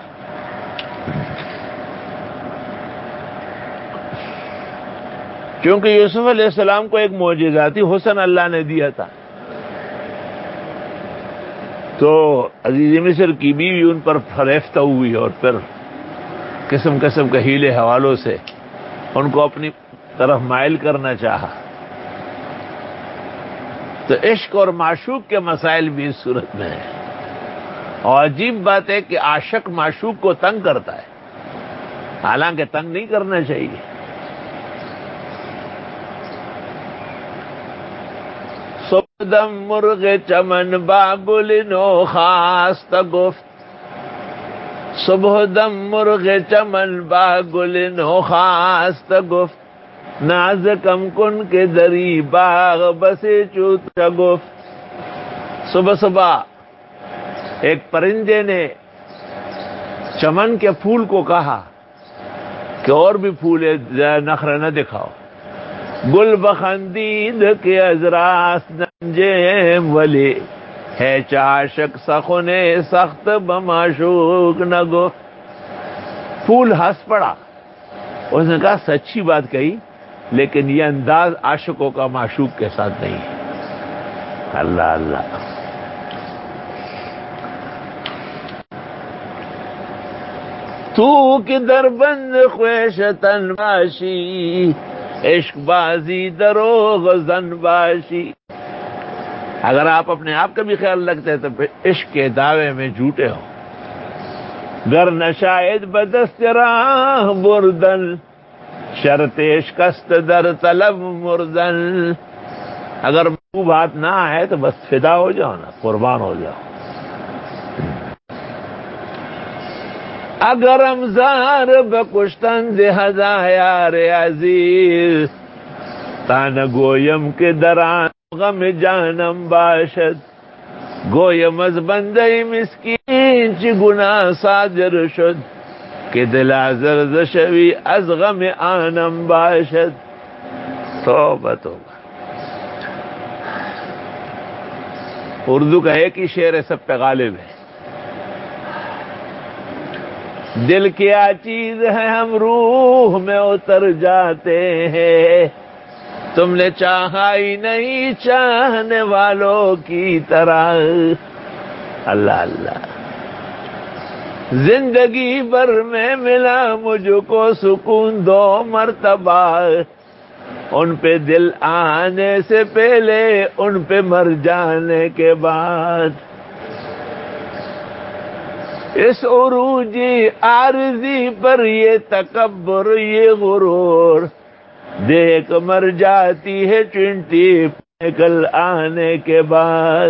کیونکہ یوسف علیہ السلام کو ایک معجزاتی حسن اللہ نے دیا تھا، تو عزیز مصر کی بیوی ان پر فریفتہ ہوئی اور پھر قسم قسم کے ہیلے حوالوں سے ان کو اپنی طرف مائل کرنا چاہا. تو عشق اور معشوق کے مسائل بھی اس صورت میں ہیں. اور عجیب بات ہے کہ عاشق معشوق کو تنگ کرتا ہے، حالانکہ تنگ نہیں کرنا چاہیے. صبح دم مرغ چمن باگل نو خواست گفت، صبح دم مرغ چمن باگل نو خواست گفت، ناز کم کن کے دری باغ بسے چوت گفت. صبح صبح ایک پرندے نے چمن کے پھول کو کہا کہ اور بھی پھول ہے، نخرہ نہ دکھاؤ. گل بخندید کے ازراس ننجیم ولی ہے چاشق سخنے سخت بماشوق نگو. پھول ہنس پڑا. اس نے کہا سچی بات کہی، لیکن یہ انداز عاشقوں کا معشوق کے ساتھ نہیں ہے. اللہ اللہ. تو کدھر بند خویشتن باشی عشق بازی دروغ زن باشی. اگر آپ اپنے آپ کا بھی خیال رکھتے ہیں تو پھر عشق کے دعوے میں جھوٹے ہو. گر نشاید بدست راہ بردن شرط عشق است در طلب مردن. اگر وہ بات نہ آئے تو بس فدا ہو جاؤ نا، قربان ہو جاؤ. اگر امزار بکشتن زہدا یار عزیز تان گویم کے دران غم جانم باشد. گویم از بندے مسکین چی گناہ صادر شد کہ دل آزرد شوی از غم آنم باشد. توبہ توبہ. اردو کا ایک ہی شعر ہے، سب پہ غالب ہے. دل کیا چیز ہے ہم روح میں اتر جاتے ہیں، تم نے چاہا ہی نہیں چاہنے والوں کی طرح. اللہ اللہ. زندگی بھر میں ملا مجھ کو سکون 2 مرتبہ، ان پہ دل آنے سے پہلے ان پہ مر جانے کے بعد. اس عروجی عارضی پر یہ تکبر یہ غرور دیکھ مر جاتی ہے چنٹی نکل آنے کے بعد.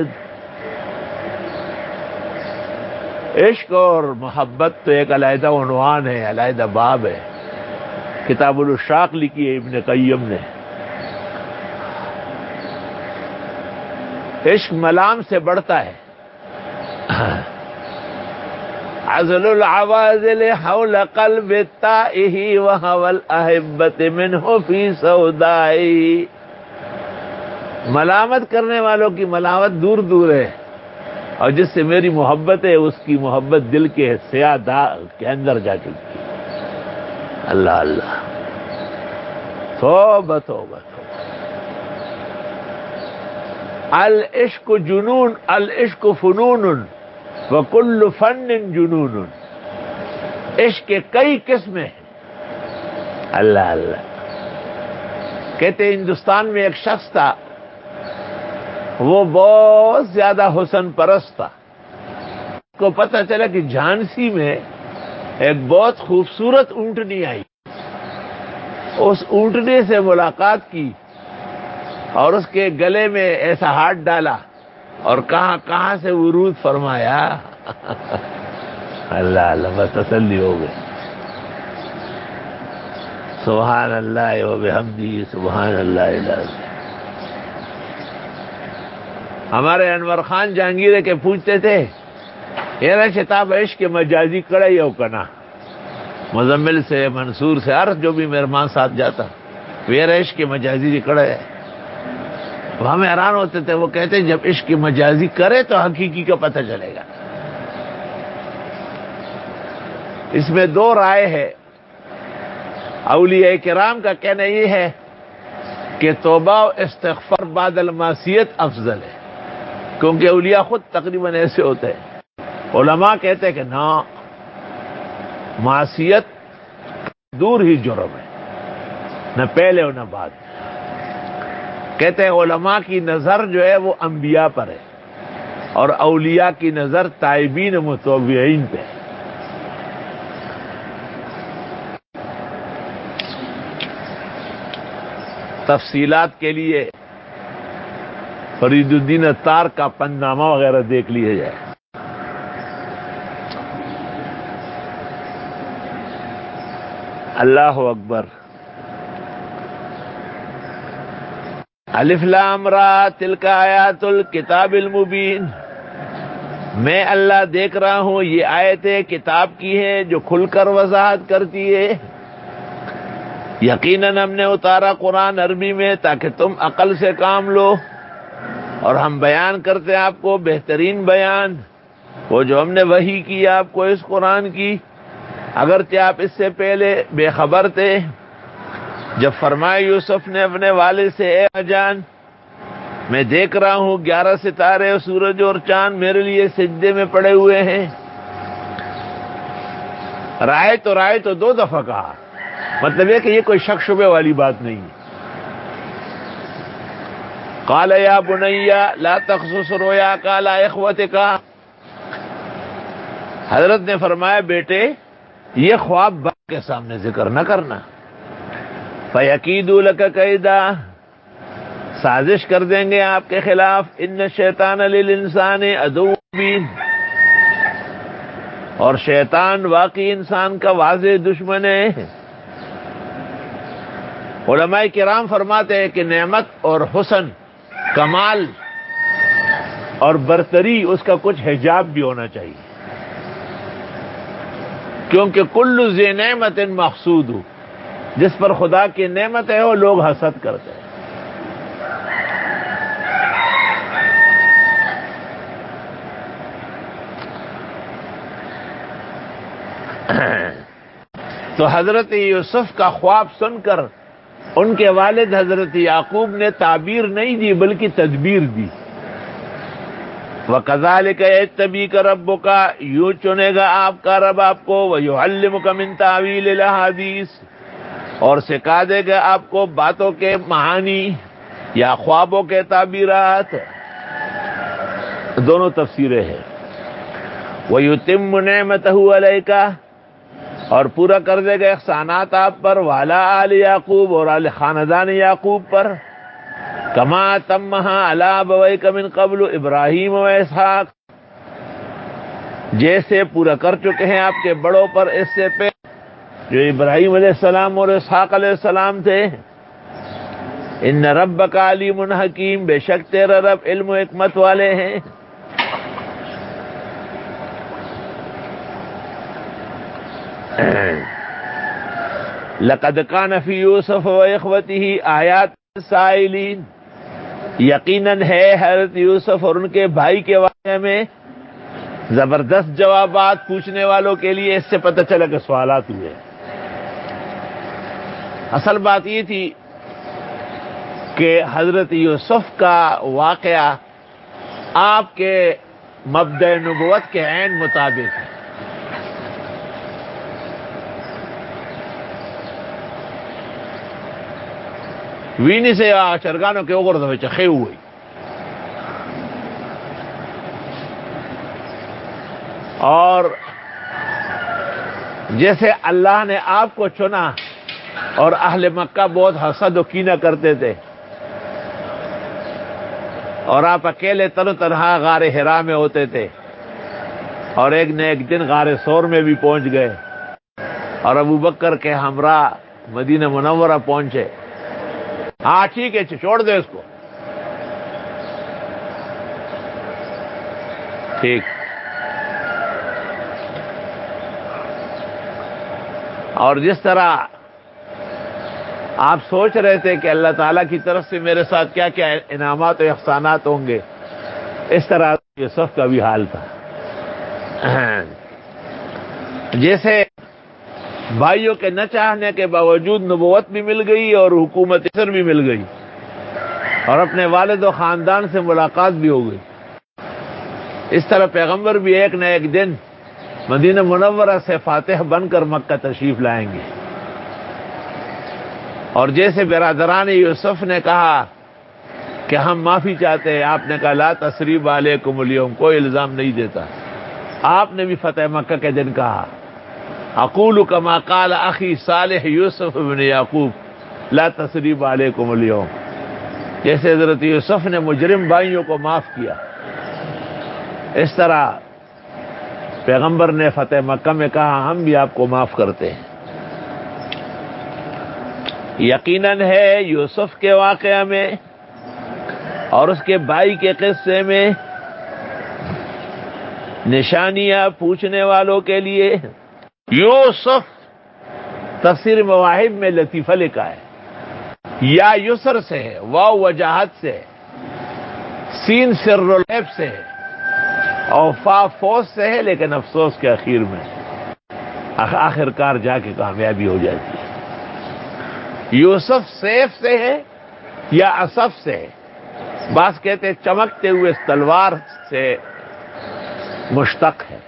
عشق اور محبت تو ایک علیحدہ عنوان ہے، علیحدہ باب ہے. کتاب الاشراق لکھی ہے ابن قیم نے. عشق ملام سے بڑھتا ہے. عزل العوازل حول قلب التائه وهوى الأحبة منه في سودائی. ملامت کرنے والوں کی ملامت دور دور ہے، اور جس سے میری محبت ہے اس کی محبت دل کے سیاہ داغ کے اندر جا چکی ہے. اللہ اللہ. توبہ توبہ توبہ. العشق جنون العشق فنون وکل فن جنون. عشق کے کئی قسمیں ہیں. اللہ اللہ. کہتے ہیں ہندوستان میں ایک شخص تھا، وہ بہت زیادہ حسن پرست تھا. اس کو پتہ چلا کہ جھانسی میں ایک بہت خوبصورت اونٹنی آئی. اس اونٹنی سے ملاقات کی اور اس کے گلے میں ایسا ہاتھ ڈالا اور کہاں کہاں سے ورود فرمایا. اللہ اللہ. بس تسلی ہو گئی. سبحان اللہ و بحمدہ سبحان اللہ العظیم. ہمارے انور خان جہانگیر کے پوچھتے تھے یہ شتاب عشق کے مجازی کڑے ہو کنا. مزمل سے منصور سے ہر جو بھی مہربان ساتھ جاتا ویر عشق کے مجازی کڑے ہے. ہم حیران ہوتے تھے. وہ کہتے ہیں جب عشق کی مجازی کرے تو حقیقی کا پتہ چلے گا. اس میں 2 رائے ہے. اولیاء کرام کا کہنا یہ ہے کہ توبہ و استغفار بعد المعصیت افضل ہے، کیونکہ اولیاء خود تقریباً ایسے ہوتے ہیں. علماء کہتے ہیں کہ نہ، معصیت دور ہی جرم ہے، نہ پہلے اور نہ بعد. کہتے ہیں علماء کی نظر جو ہے وہ انبیاء پر ہے، اور اولیاء کی نظر تائبین و متوبعین پہ ہے. تفصیلات کے لیے فرید الدین اتار کا پندنامہ وغیرہ دیکھ لیا جائے. اللہ اکبر. الف لام را تلک آیات الکتاب المبین. میں اللہ دیکھ رہا ہوں یہ آیتیں کتاب کی ہیں جو کھل کر وضاحت کرتی ہے. یقیناً ہم نے اتارا قرآن عربی میں تاکہ تم عقل سے کام لو، اور ہم بیان کرتے ہیں آپ کو بہترین بیان وہ جو ہم نے وحی کی آپ کو اس قرآن کی، اگرچہ آپ اس سے پہلے بے خبر تھے۔ جب فرمایا یوسف نے اپنے والد سے، اے جان میں دیکھ رہا ہوں 11 ستارے اور سورج اور چاند میرے لیے سجدے میں پڑے ہوئے ہیں۔ رائے تو 2 دفعہ کہا، مطلب یہ کہ یہ کوئی شک شبے والی بات نہیں ہے۔ قال یا بنی لا تقصص رؤیاک علی اخوتک، حضرت نے فرمایا بیٹے یہ خواب باپ کے سامنے ذکر نہ کرنا، فیکیدوا لک کیدا، سازش کر دیں گے آپ کے خلاف، ان الشیطان للانسان عدو مبین، اور شیطان واقعی انسان کا واضح دشمن ہے۔ علماء کرام فرماتے ہیں کہ نعمت اور حسن، کمال اور برتری اس کا کچھ حجاب بھی ہونا چاہیے، کیونکہ کل ذی نعمت محسود، جس پر خدا کی نعمت ہے وہ لوگ حسد کرتے ہیں۔ تو حضرت یوسف کا خواب سن کر ان کے والد حضرت یعقوب نے تعبیر نہیں دی بلکہ تدبیر دی۔ وَكَذَلِكَ يَجْتَبِيكَ رَبُّكَ، یوں چنے گا آپ کا رب آپ کو، وَيُعَلِّمُكَ مِن تَأْوِيلِ الْأَحَادِيثِ، اور سکھا دے گا آپ کو باتوں کے معانی یا خوابوں کے تعبیرات، دونوں تفسیریں ہیں۔ وَيُتِمُّ نِعْمَتَهُ عَلَيْكَ، اور پورا کر دے گا احسانات آپ پر، وعلی آل یعقوب، اور آل خاندان یعقوب پر، کما تمہا علی ابویک من قبل ابراہیم و اسحاق، جیسے پورا کر چکے ہیں آپ کے بڑوں پر اس سے پہلے جو ابراہیم علیہ السلام اور اسحاق علیہ السلام تھے۔ ان ربک علیم حکیم، بے شک تیرا رب علم و حکمت والے ہیں۔ لقد کان فی یوسف و اخوتہ آیات للسائلین، یقیناً ہے حضرت یوسف اور ان کے بھائی کے واقعے میں زبردست جوابات پوچھنے والوں کے لیے۔ اس سے پتہ چلا کہ سوالات ہوئے۔ اصل بات یہ تھی کہ حضرت یوسف کا واقعہ آپ کے مبدأ نبوت کے عین مطابق ہے۔ وینی سے چرگانوں کے اوگر دفعہ چخے ہوئی، اور جیسے اللہ نے آپ کو چنا اور اہل مکہ بہت حسد و کینہ کرتے تھے، اور آپ اکیلے تن و تنہا غار حرا میں ہوتے تھے، اور ایک نہ ایک دن غار ثور میں بھی پہنچ گئے، اور ابو بکر کے ہمراہ مدینہ منورہ پہنچے۔ ہاں ٹھیک ہے چھوڑ دے اس کو، ٹھیک۔ اور جس طرح آپ سوچ رہے تھے کہ اللہ تعالیٰ کی طرف سے میرے ساتھ کیا کیا انعامات و احسانات ہوں گے، اس طرح یوسف کا بھی حال تھا۔ جیسے بھائیوں کے نہ چاہنے کے باوجود نبوت بھی مل گئی اور حکومت مصر بھی مل گئی، اور اپنے والد و خاندان سے ملاقات بھی ہو گئی، اس طرح پیغمبر بھی ایک نہ ایک دن مدینہ منورہ سے فاتح بن کر مکہ تشریف لائیں گے۔ اور جیسے برادران یوسف نے کہا کہ ہم معافی چاہتے ہیں، آپ نے کہا لا تثریب علیکم اليوم، کوئی الزام نہیں دیتا۔ آپ نے بھی فتح مکہ کے دن کہا اقول کما قال اخی صالح یوسف بن یعقوب لا تثریب علیکم اليوم، جیسے حضرت یوسف نے مجرم بھائیوں کو معاف کیا، اس طرح پیغمبر نے فتح مکہ میں کہا ہم بھی آپ کو معاف کرتے ہیں۔ یقیناً ہے یوسف کے واقعہ میں اور اس کے بھائی کے قصے میں نشانیاں پوچھنے والوں کے لیے۔ یوسف تفسیر مواہب میں لطیفہ لکھا ہے، یا یسر سے ہے، واو وجاہت سے ہے، سین سر العیب سے ہے، اور فا فوز سے ہے، لیکن افسوس کے اخیر میں آخر کار جا کے کامیابی ہو جاتی ہے۔ یوسف سیف سے ہے یا اسف سے ہے، بعض کہتے ہیں چمکتے ہوئے تلوار سے مشتق ہے،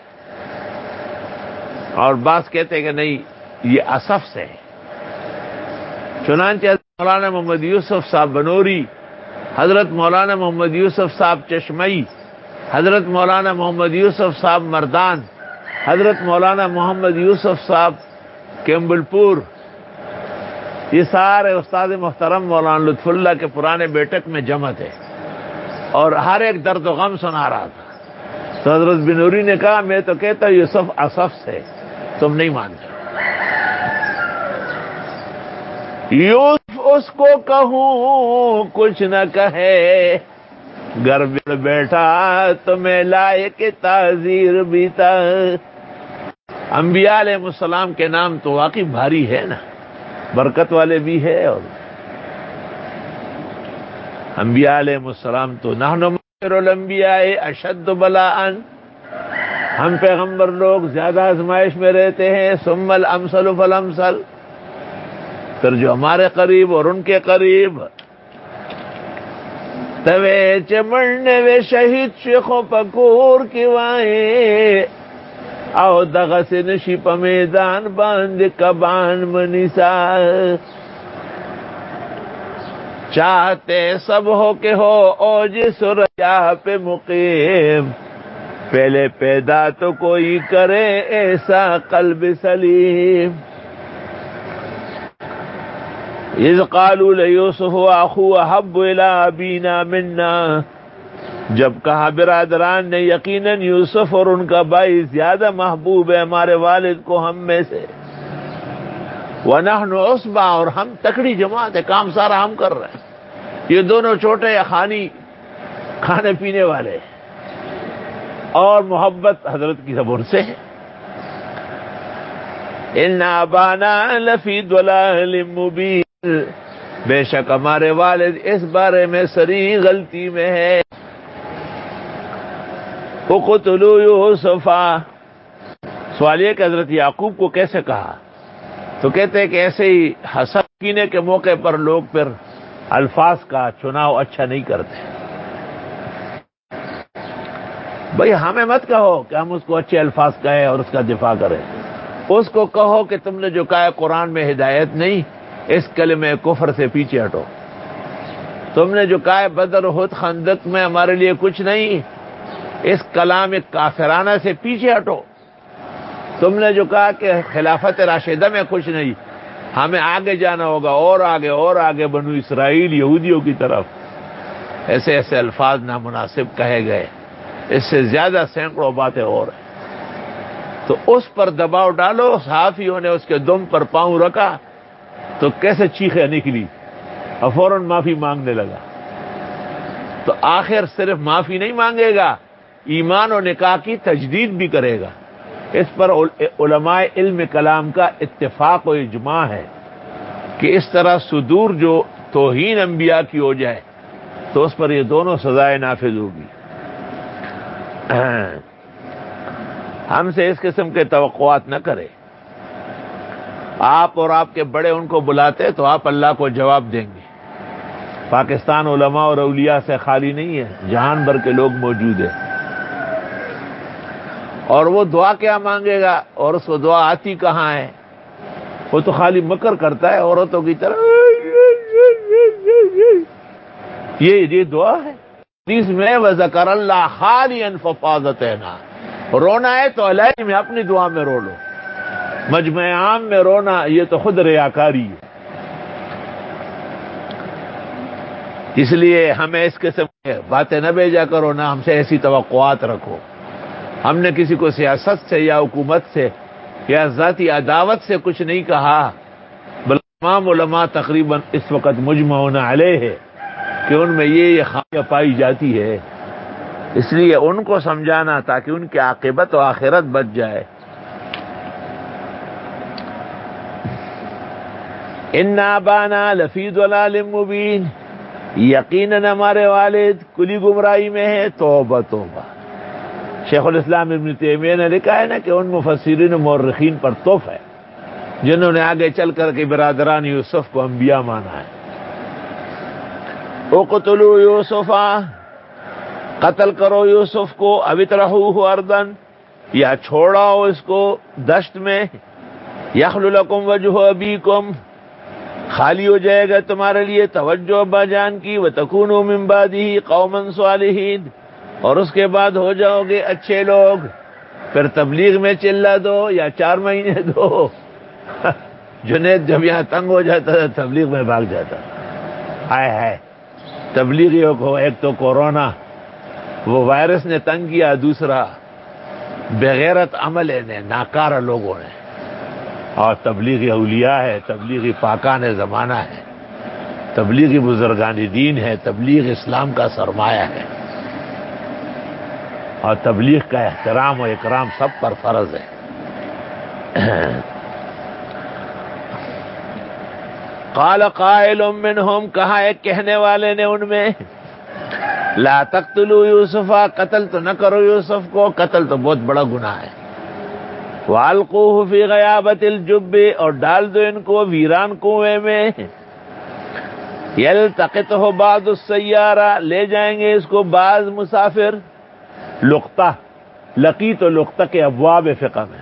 اور بعض کہتے ہیں کہ نہیں یہ اسف سے ہے۔ چنانچہ مولانا محمد یوسف صاحب بنوری، حضرت مولانا محمد یوسف صاحب چشمئی، حضرت مولانا محمد یوسف صاحب مردان، حضرت مولانا محمد یوسف صاحب کیمبل پور، یہ سارے استاد محترم مولانا لطف اللہ کے پرانے بیٹک میں جمع تھے، اور ہر ایک درد و غم سنا رہا تھا۔ تو حضرت بنوری نے کہا میں تو کہتا ہوں یوسف اسف سے، تم نہیں مانتے۔ یوسف اس کو کہوں کچھ نہ کہے، گھر میں بیٹھا تمہیں لائے کہ تعزیر بھی تھا۔ انبیاء علیہ السلام کے نام تو واقعی بھاری ہے نا، برکت والے بھی ہے، اور انبیاء علیہ السلام تو نحن معاشر الانبیاء اشد بلاء، ہم پیغمبر لوگ زیادہ آزمائش میں رہتے ہیں، ثم الامثل فالامثل، پھر جو ہمارے قریب اور ان کے قریب۔ توے چمڑنے وے شہید شیخوں پکور کی وائیں، او دغس نشی پا میدان باند کبان منیسا، چاہتے سب ہو کہ ہو اوج سریا پہ مقیم، پہلے پیدا تو کوئی کرے ایسا قلب سلیم۔ اذ قالوا لیوسف واخوہ احب الی ابینا منا، جب کہا برادران نے یقیناً یوسف اور ان کا بھائی زیادہ محبوب ہے ہمارے والد کو ہم میں سے، وَنَحْنُ عُصْبَةٌ، اور ہم تکڑی جماعت ہے، کام سارا ہم کر رہے ہیں، یہ دونوں چھوٹے خانی کھانے پینے والے، اور محبت حضرت کی زبان سے ہے۔ إِنَّ أَبَانَا لَفِي ضَلَالٍ مُبِينٍ، بے شک ہمارے والد اس بارے میں صریح غلطی میں ہے۔ اقتلوا یوسف، سوال یہ کہ حضرت یعقوب کو کیسے کہا، تو کہتے ہیں کہ ایسے ہی حسد کینے کے موقع پر لوگ پھر الفاظ کا چناؤ اچھا نہیں کرتے۔ بھئی ہمیں مت کہو کہ ہم اس کو اچھے الفاظ کہیں اور اس کا دفاع کریں، اس کو کہو کہ تم نے جو کہا ہے قرآن میں ہدایت نہیں، اس کلمہ کفر سے پیچھے ہٹو، تم نے جو کہا ہے بدر احد خندق میں ہمارے لیے کچھ نہیں، اس کلام کافرانہ سے پیچھے ہٹو، تم نے جو کہا کہ خلافت راشدہ میں کچھ نہیں، ہمیں آگے جانا ہوگا، اور آگے اور آگے، بنو اسرائیل یہودیوں کی طرف، ایسے ایسے الفاظ نامناسب کہے گئے، اس سے زیادہ سینکڑوں باتیں اور ہیں۔ تو اس پر دباؤ ڈالو، صحافیوں نے اس کے دم پر پاؤں رکھا تو کیسے چیخیں نکلی، اور فوراً معافی مانگنے لگا۔ تو آخر صرف معافی نہیں مانگے گا، ایمان و نکاح کی تجدید بھی کرے گا۔ اس پر علماء علم کلام کا اتفاق و اجماع ہے کہ اس طرح صدور جو توہین انبیاء کی ہو جائے تو اس پر یہ دونوں سزائیں نافذ ہوگی۔ ہم سے اس قسم کے توقعات نہ کرے، آپ اور آپ کے بڑے ان کو بلاتے تو آپ اللہ کو جواب دیں گے۔ پاکستان علماء اور اولیاء سے خالی نہیں ہے، جہان بھر کے لوگ موجود ہیں، اور وہ دعا کیا مانگے گا، اور اس کو دعا آتی کہاں ہے، وہ تو خالی مکر کرتا ہے عورتوں کی طرح، یہ دعا ہے۔ حدیث میں وذکر اللہ خالیا ففاضت عیناہ، رونا ہے تو علیہ میں اپنی دعا میں رو لو، مجمع عام میں رونا یہ تو خود ریاکاری ہے۔ اس لیے ہمیں اس قسم کی باتیں نہ بھیجا کرو، نہ ہم سے ایسی توقعات رکھو۔ ہم نے کسی کو سیاست سے یا حکومت سے یا ذاتی عداوت سے کچھ نہیں کہا، بلکہ تمام علماء تقریباً اس وقت مجمعون علیہ ہے کہ ان میں یہ خامیاں پائی جاتی ہے، اس لیے ان کو سمجھانا تاکہ ان کی عاقبت و آخرت بچ جائے۔ ان ابانا لفی ضلال مبین، یقیناً ہمارے والد کلی گمراہی میں ہے. توبہ توبہ. شیخ الاسلام ابن تیمیہ نے لکھا ہے نا کہ ان مفسرین و مورخین پر توف ہے جنہوں نے آگے چل کر کے برادران یوسف کو انبیاء مانا ہے. اقتلوا یوسفا، قتل کرو یوسف کو، او اطرحوہ ارضاً، یا چھوڑاؤ اس کو دشت میں، یخل لکم وجہ ابیکم، خالی ہو جائے گا تمہارے لیے توجہ ابا جان کی، وتکونوا من بعدہ قوما صالحین، اور اس کے بعد ہو جاؤ گے اچھے لوگ. پھر تبلیغ میں چلا دو یا 4 مہینے دو. جنید جب یہاں تنگ ہو جاتا تھا تبلیغ میں بھاگ جاتا. ہائے ہائے، تبلیغیوں کو ایک تو کورونا وہ وائرس نے تنگ کیا، دوسرا بغیرت عمل نے، ناکارہ لوگوں نے. اور تبلیغی اولیاء ہے، تبلیغی پاکان زمانہ ہے، تبلیغی بزرگان دین ہے، تبلیغ اسلام کا سرمایہ ہے، اور تبلیغ کا احترام و اکرام سب پر فرض ہے. قال قائل منہم، کہا ایک کہنے والے نے ان میں، لا تقتلوا یوسفا، قتل تو نہ کرو یوسف کو، قتل تو بہت بڑا گناہ ہے. والقوہ فی غیابت الجب، اور ڈال دو ان کو ویران کنویں میں. یلتقطہ بعض السیارہ، لے جائیں گے اس کو بعض مسافر. لقطہ، لقیط و لقطہ کے ابواب فقہ میں.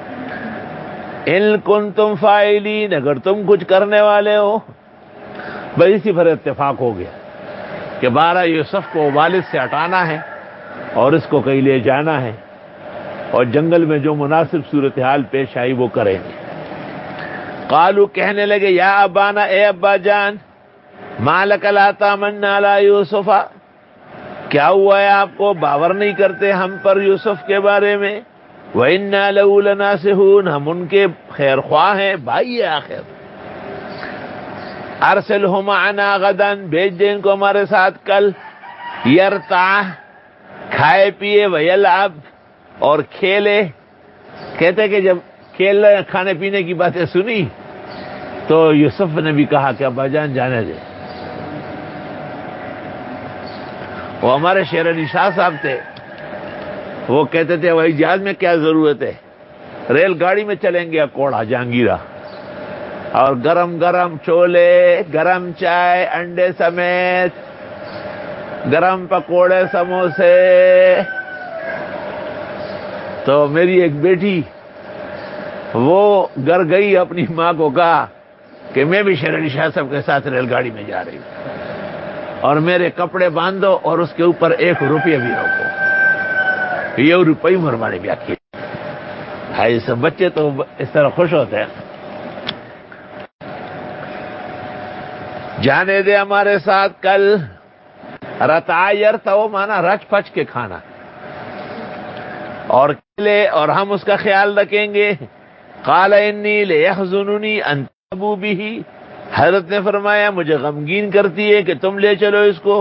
ان کنتم فاعلین، اگر تم کچھ کرنے والے ہو. بس اسی پر اتفاق ہو گیا کہ 12 یوسف کو والد سے ہٹانا ہے اور اس کو کہیں لے جانا ہے، اور جنگل میں جو مناسب صورتحال پیش آئی وہ کریں گے. قالو، کہنے لگے، یا ابانا، اے ابا جان، ما لک لا تامنا علی یوسف، کیا ہوا ہے آپ کو باور نہیں کرتے ہم پر یوسف کے بارے میں؟ وَإِنَّا لَهُ لَنَاصِحُونَ، ہم ان کے خیر خواہ ہیں، بھائی ہے آخر. ارسلہ معنا غدا، بھیج دیں ان کو ہمارے ساتھ کل. یرتع، کھائے پیے، ویلعب، اور کھیلے. کہتے کہ جب کھیل کھانے پینے کی باتیں سنی تو یوسف نے بھی کہا کہ ابا جان جانے دے. وہ ہمارے شیر علی شاہ صاحب تھے، وہ کہتے تھے بھائی جہاز میں کیا ضرورت ہے، ریل گاڑی میں چلیں گے کوڑا جہانگیرہ، اور گرم گرم چھولے، گرم چائے انڈے سمیت، گرم پکوڑے سموسے. تو میری ایک بیٹی وہ گھر گئی، اپنی ماں کو کہا کہ میں بھی شیر علی شاہ صاحب کے ساتھ ریل گاڑی میں جا رہی ہوں، اور میرے کپڑے باندھو اور اس کے اوپر 1 روپیہ بھی رکھو. یہ روپئی مرمانے بھی آخی. ہائی سب بچے تو اس طرح خوش ہوتے ہیں. جانے دے ہمارے ساتھ کل. رتعیر تو مانا رچ پچ کے کھانا، اور کھلے، اور ہم اس کا خیال رکھیں گے. قال انی لیحزننی ان تذهبوا به، حضرت نے فرمایا مجھے غمگین کرتی ہے کہ تم لے چلو اس کو.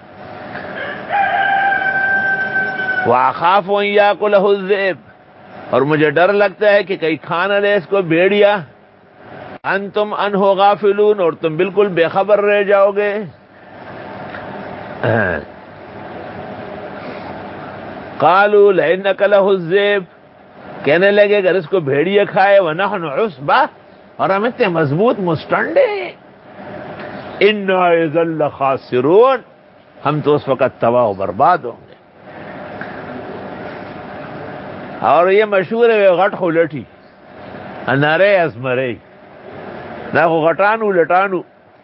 وَأَخَافُ أَن يَأْكُلَهُ الذِّئْبُ، اور مجھے ڈر لگتا ہے کہ کہیں کھا نہ لے اس کو بھیڑیا. انتم عنہ غافلون، اور تم بالکل بے خبر رہ جاؤ گے. قالوا لئن أكله الذئب، کہنے لگے اگر اس کو بھیڑیا کھائے، ونحن عصبہ، اور ہم اتنے مضبوط مسٹنڈے، انا اذا لخاسرون، ہم تو اس وقت تباہ و برباد ہوں گے. اور یہ مشہور ہے غٹ خلٹی انارے اسمرے نہ غٹانو لٹانو.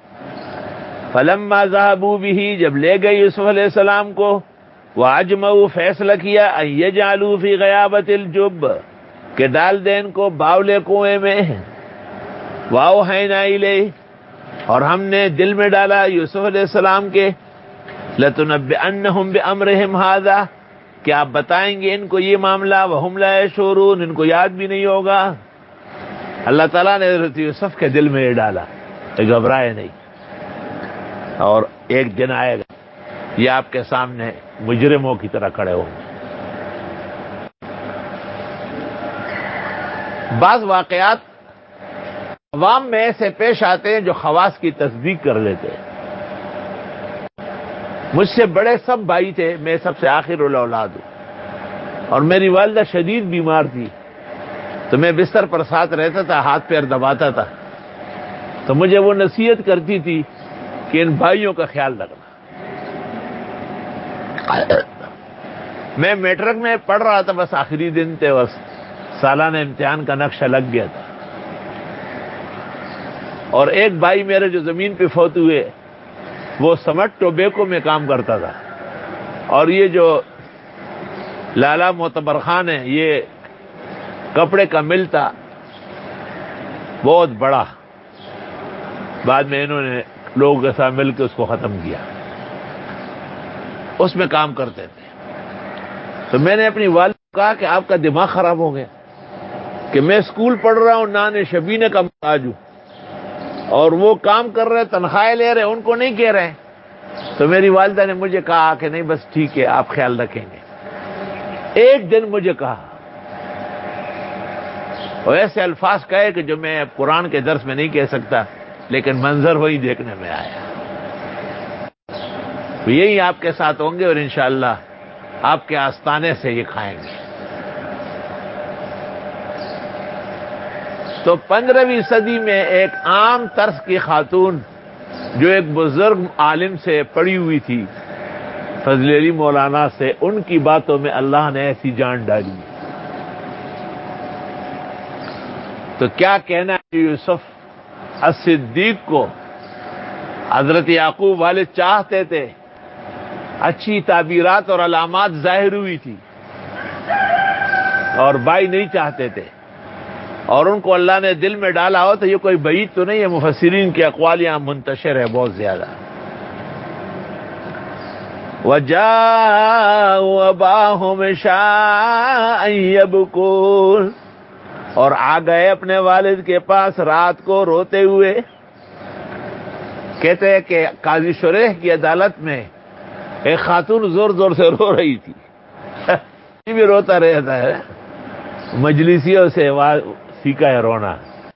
فلما ذهبوا به، جب لے گئے یوسف علیہ السلام کو، واجمعوا، فیصلہ کیا، ان یجعلوا فی غیابت الجب، کہ ڈال دیں ان کو باولے کنویں میں. واوحینا الیہ، اور ہم نے دل میں ڈالا یوسف علیہ السلام کے، لتنبئنہم بامرہم ھذا، کہ آپ بتائیں گے ان کو یہ معاملہ، وہم لا یشعرون، ان کو یاد بھی نہیں ہوگا. اللہ تعالیٰ نے حضرت یوسف کے دل میں یہ ڈالا کہ گھبرائے نہیں، اور ایک دن آئے گا یہ آپ کے سامنے مجرموں کی طرح کھڑے ہوں گے. بعض واقعات عوام میں ایسے پیش آتے ہیں جو خواص کی تصدیق کر لیتے ہیں. مجھ سے بڑے سب بھائی تھے، میں سب سے آخر الاولاد ہوں، اور میری والدہ شدید بیمار تھی، تو میں بستر پر ساتھ رہتا تھا، ہاتھ پیر دباتا تھا، تو مجھے وہ نصیحت کرتی تھی کہ ان بھائیوں کا خیال رکھنا. میں میٹرک میں پڑھ رہا تھا، بس آخری دن تھے، بس سالانہ امتحان کا نقشہ لگ گیا تھا، اور ایک بھائی میرے جو زمین پہ فوت ہوئے وہ سمٹ ٹوبیکو میں کام کرتا تھا، اور یہ جو لالا معتبر خان ہے یہ کپڑے کا مل تھا بہت بڑا، بعد میں انہوں نے لوگوں کے ساتھ مل کے اس کو ختم کیا، اس میں کام کرتے تھے. تو میں نے اپنی والد کو کہا کہ آپ کا دماغ خراب ہو گیا کہ میں اسکول پڑھ رہا ہوں، نان شبینے کا محتاج ہوں، اور وہ کام کر رہے تنخواہیں لے رہے، ان کو نہیں کہہ رہے. تو میری والدہ نے مجھے کہا کہ نہیں بس ٹھیک ہے، آپ خیال رکھیں گے. ایک دن مجھے کہا، اور ایسے الفاظ کہے کہ جو میں قرآن کے درس میں نہیں کہہ سکتا، لیکن منظر وہی دیکھنے میں آیا. تو یہی آپ کے ساتھ ہوں گے، اور انشاءاللہ آپ کے آستانے سے یہ کھائیں گے. تو 15ویں صدی میں ایک عام طرز کی خاتون جو ایک بزرگ عالم سے پڑھی ہوئی تھی، فضل علی مولانا سے، ان کی باتوں میں اللہ نے ایسی جان ڈالی. تو کیا کہنا ہے یوسف الصدیق کو حضرت یعقوب والد چاہتے تھے، اچھی تعبیرات اور علامات ظاہر ہوئی تھی، اور بھائی نہیں چاہتے تھے، اور ان کو اللہ نے دل میں ڈالا ہو. تو یہ کوئی بعید تو نہیں ہے، مفسرین کے اقوال یہاں منتشر ہے بہت زیادہ. وَجَاءُوا أَبَاهُمْ عِشَاءً يَبْكُونَ، اور آ گئے اپنے والد کے پاس رات کو روتے ہوئے. کہتے ہیں کہ قاضی شریح کی عدالت میں ایک خاتون زور زور سے رو رہی تھی. یہ بھی روتا رہتا ہے، مجلسیوں سے سیکھا ہے رونا.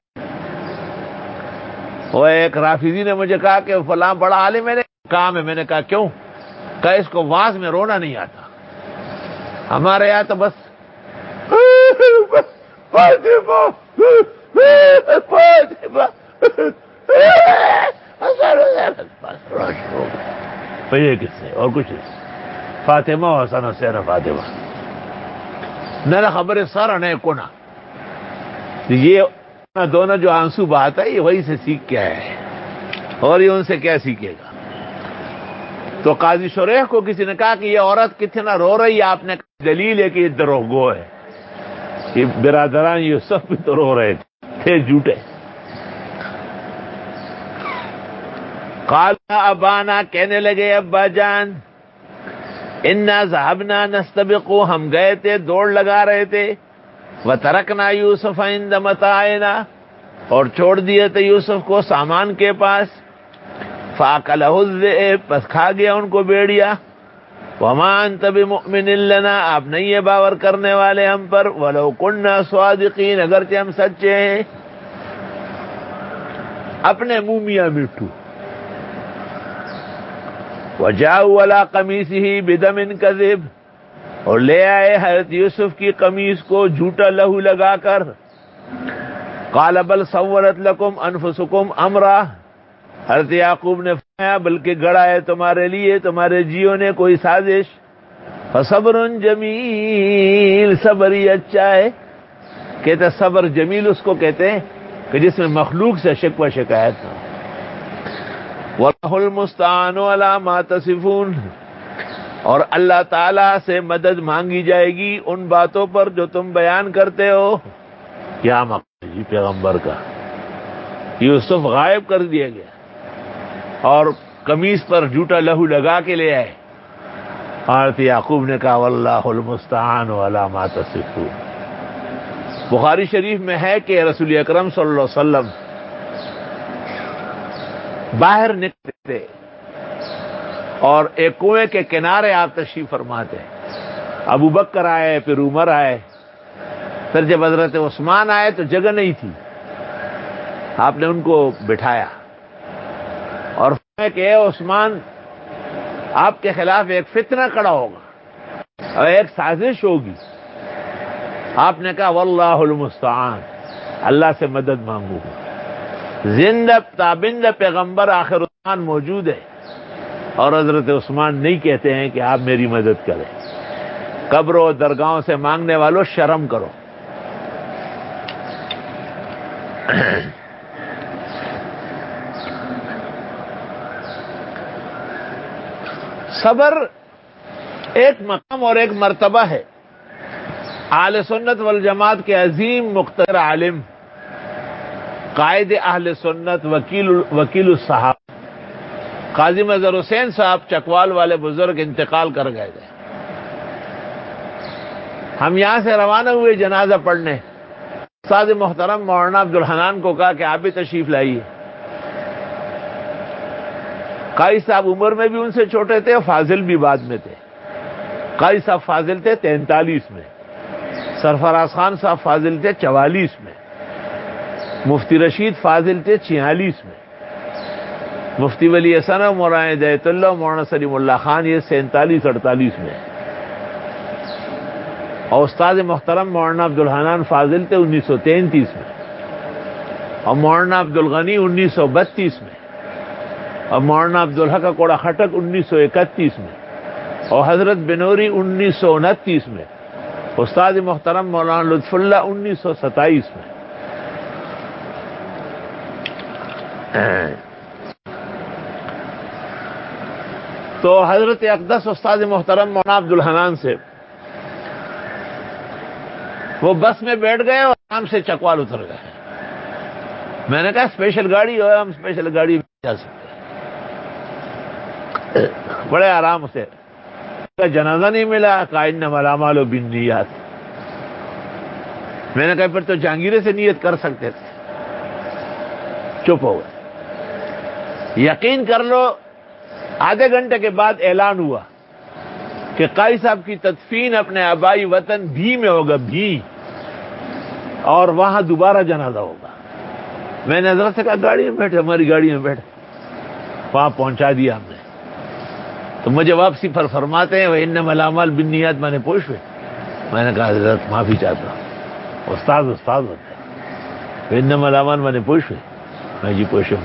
وہ ایک رافضی نے مجھے کہا کہ فلاں بڑا عالم میں نے کام ہے. میں نے کہا کیوں؟ کہ اس کو واز میں رونا نہیں آتا. ہمارے یہاں تو بس فاطمہ فاطمہ یہ کس سے اور کچھ نہیں. فاطمہ حسن حسین فاطمہ نہ خبر سر نہیں کونا. یہ دونوں جو آنسو بہاتا ہے یہ وہی سے سیکھ کے آیا ہے، اور یہ ان سے کیا سیکھے گا. تو قاضی شریح کو کسی نے کہا کہ یہ عورت کتنا رو رہی ہے، آپ نے کہا دلیل ہے کہ یہ دروغگو ہے. یہ برادران یہ سب بھی تو رو رہے تھے جھوٹے. قال ابانا، کہنے لگے ابا جان، انا ذهبنا نستبق، ہم گئے تھے دوڑ لگا رہے تھے، وترکنا یوسف عند متاعنا، اور چھوڑ دیے تھے یوسف کو سامان کے پاس. فاکلہ الذئب، پس کھا گیا ان کو بھیڑیا. وما انت بمؤمن لنا، آپ نہیں ہے باور کرنے والے ہم پر. ولو كنا صادقین، اگرچہ ہم سچے ہیں. اپنے منہ میاں مٹھو. وجاءوا علی قمیصہ بدم کذب، اور لے آئے حضرت یوسف کی قمیص کو جھوٹا لہو لگا کر. قال بل سولت لکم انفسکم امرا، حضرت یعقوب نے فرمایا بلکہ گڑا ہے تمہارے لیے تمہارے جیوں نے کوئی سازش. فصبر جمیل، صبر ہی اچھا ہے. کہتے صبر جمیل اس کو کہتے ہیں کہ جس میں مخلوق سے شکوہ شکایت ہو. وَاللَّهُ الْمُسْتَعَانُ عَلَىٰ مَا تَصِفُونَ، اور اللہ تعالیٰ سے مدد مانگی جائے گی ان باتوں پر جو تم بیان کرتے ہو. کیا مقصد جی پیغمبر کا؟ یوسف غائب کر دیا گیا اور قمیص پر جھوٹا لہو لگا کے لے آئے. حضرت یعقوب نے کہا واللہ المستعان علی ما تصفون. بخاری شریف میں ہے کہ رسول اکرم صلی اللہ علیہ وسلم باہر نکلتے اور ایک کنویں کے کنارے آپ تشریف فرماتے. ابو بکر آئے، پھر عمر آئے، پھر جب حضرت عثمان آئے تو جگہ نہیں تھی. آپ نے ان کو بٹھایا اور فرمایا کہ اے عثمان، آپ کے خلاف ایک فتنہ کھڑا ہوگا اور ایک سازش ہوگی. آپ نے کہا واللہ المستعان، اللہ سے مدد مانگو. زندہ تابندہ پیغمبر آخر عثمان موجود ہے اور حضرت عثمان نہیں کہتے ہیں کہ آپ میری مدد کریں. قبروں و درگاہوں سے مانگنے والوں شرم کرو. صبر ایک مقام اور ایک مرتبہ ہے. اہل سنت والجماعت کے عظیم مقتدر عالم، قائد اہل سنت، وکیل الصحابہ، قاضی مظہر حسین صاحب چکوال والے بزرگ انتقال کر گئے تھے. ہم یہاں سے روانہ ہوئے جنازہ پڑھنے. استاد محترم مولانا عبدالحنان کو کہا کہ آپ بھی تشریف لائیے. قاضی صاحب عمر میں بھی ان سے چھوٹے تھے اور فاضل بھی بعد میں تھے. قاضی صاحب فاضل تھے 43 میں، سرفراز خان صاحب فاضل تھے 44 میں، مفتی رشید فاضل تھے 46 میں، مفتی ولی حسن و مولانا ہدایت اللہ مولانا سلیم اللہ خان یہ 47-48 میں، اور استاد محترم مولانا عبدالحنان فاضل تھے 1933 میں، اور مولانا عبدالغنی 1932 میں، اور مولانا عبدالحق کوڑا خٹک 1931 میں، اور حضرت بنوری 1929 میں، استاد محترم مولانا لطف اللہ 1927 میں. تو حضرت اقدس استاد محترم مولانا عبدالحنان سے وہ بس میں بیٹھ گئے اور آرام سے چکوال اتر گئے. میں نے کہا اسپیشل گاڑی ہو، ہم اسپیشل گاڑی میں جا سکتے ہیں. بڑے آرام سے. جنازہ نہیں ملا، قائد نے ملامال و بالنیات. میں نے کہا پھر تو جہانگیرے سے نیت کر سکتے تھے. چپ ہو گئے. یقین کر لو آدھے گھنٹے کے بعد اعلان ہوا کہ قاضی صاحب کی تدفین اپنے آبائی وطن بھی میں ہوگا، بھی، اور وہاں دوبارہ جنازہ ہوگا. میں نے حضرت سے کہا گاڑی میں بیٹھے، ہماری گاڑی میں بیٹھے. وہاں پہنچا دیا ہم نے. تو مجھے واپسی پر فرماتے ہیں وَإِنَّمَا الْأَعْمَالُ بِالنِّيَّاتِ، میں نے پوچھ لے. میں نے کہا حضرت معافی چاہتا ہوں، استاد ہوتا ہے. وَإِنَّمَا الْأَعْمَالُ میں نے پوچھ لے. میں جی پوچھے.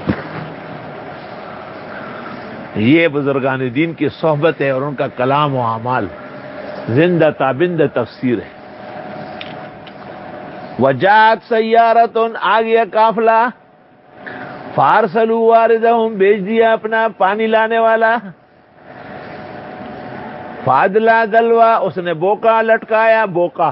یہ بزرگان دین کی صحبت ہے اور ان کا کلام و اعمال زندہ تابندہ تفسیر ہے. وجات سیارتن، آ گیا قافلہ. فارسلوا واردہم، بھیج دیا اپنا پانی لانے والا. فادلا دلوا، اس نے بوکا لٹکایا، بوکا.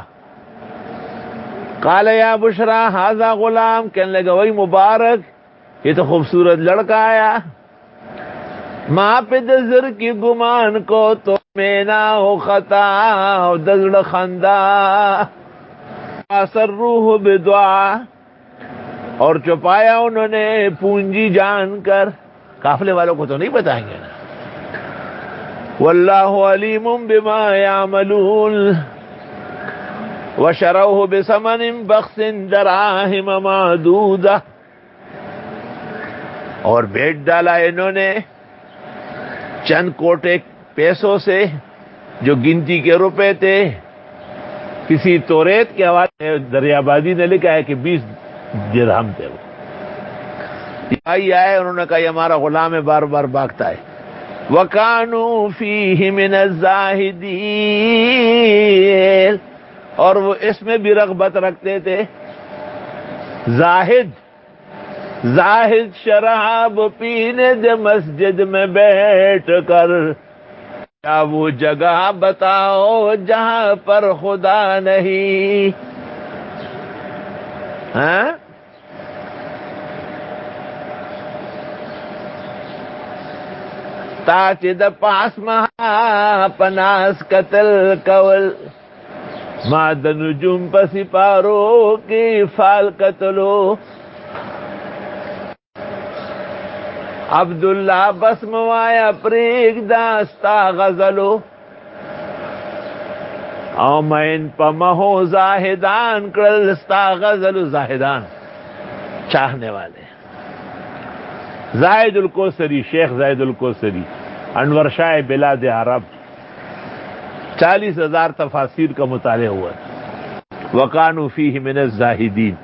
قال یا بشرا ھذا غلام، کہنے لگا وہی مبارک، یہ تو خوبصورت لڑکا آیا. ماں پہ دزر کی گمان کو تو میں نہ ہو خطا، دزڑ خندا سر روح بدعا، اور چھپایا انہوں نے پونجی جان کر. قافلے والوں کو تو نہیں بتائیں گے نا. واللہ علیم بما یعملون وشروہ بثمن بخس دراہم معدودہ، اور بیچ ڈالا انہوں نے چند کوٹے پیسوں سے جو گنتی کے روپے تھے. کسی توریت کے حوالے دریابادی نے لکھا ہے کہ 20 درہم تھے. وہ آئی آئے، انہوں نے کہا یہ ہمارا غلام ہے، بار بار بھاگتا ہے. وَكَانُوا فِيهِ مِنَ الزَّاهِدِينَ، اور وہ اس میں بھی رغبت رکھتے تھے. زاہد شراب پینے دے مسجد میں بیٹھ کر، کیا وہ جگہ بتاؤ جہاں پر خدا نہیں. ہاں تاچ دا پاس مہا پناس قتل کول، ماد نجوم پسی پارو کی فال قتلو. عبداللہ بس موایا پریگ داستا غزلو، او مین پا مہو زاہدان کرل ستا غزلو. زاہدان چاہنے والے. زاہد الکوثری، شیخ زاہد الکوثری، انور شاہ بلاد عرب، 40,000 تفاسیر کا مطالعہ ہوا. وَكَانُوا فِيهِ مِنَ الزَّاهِدِينَ.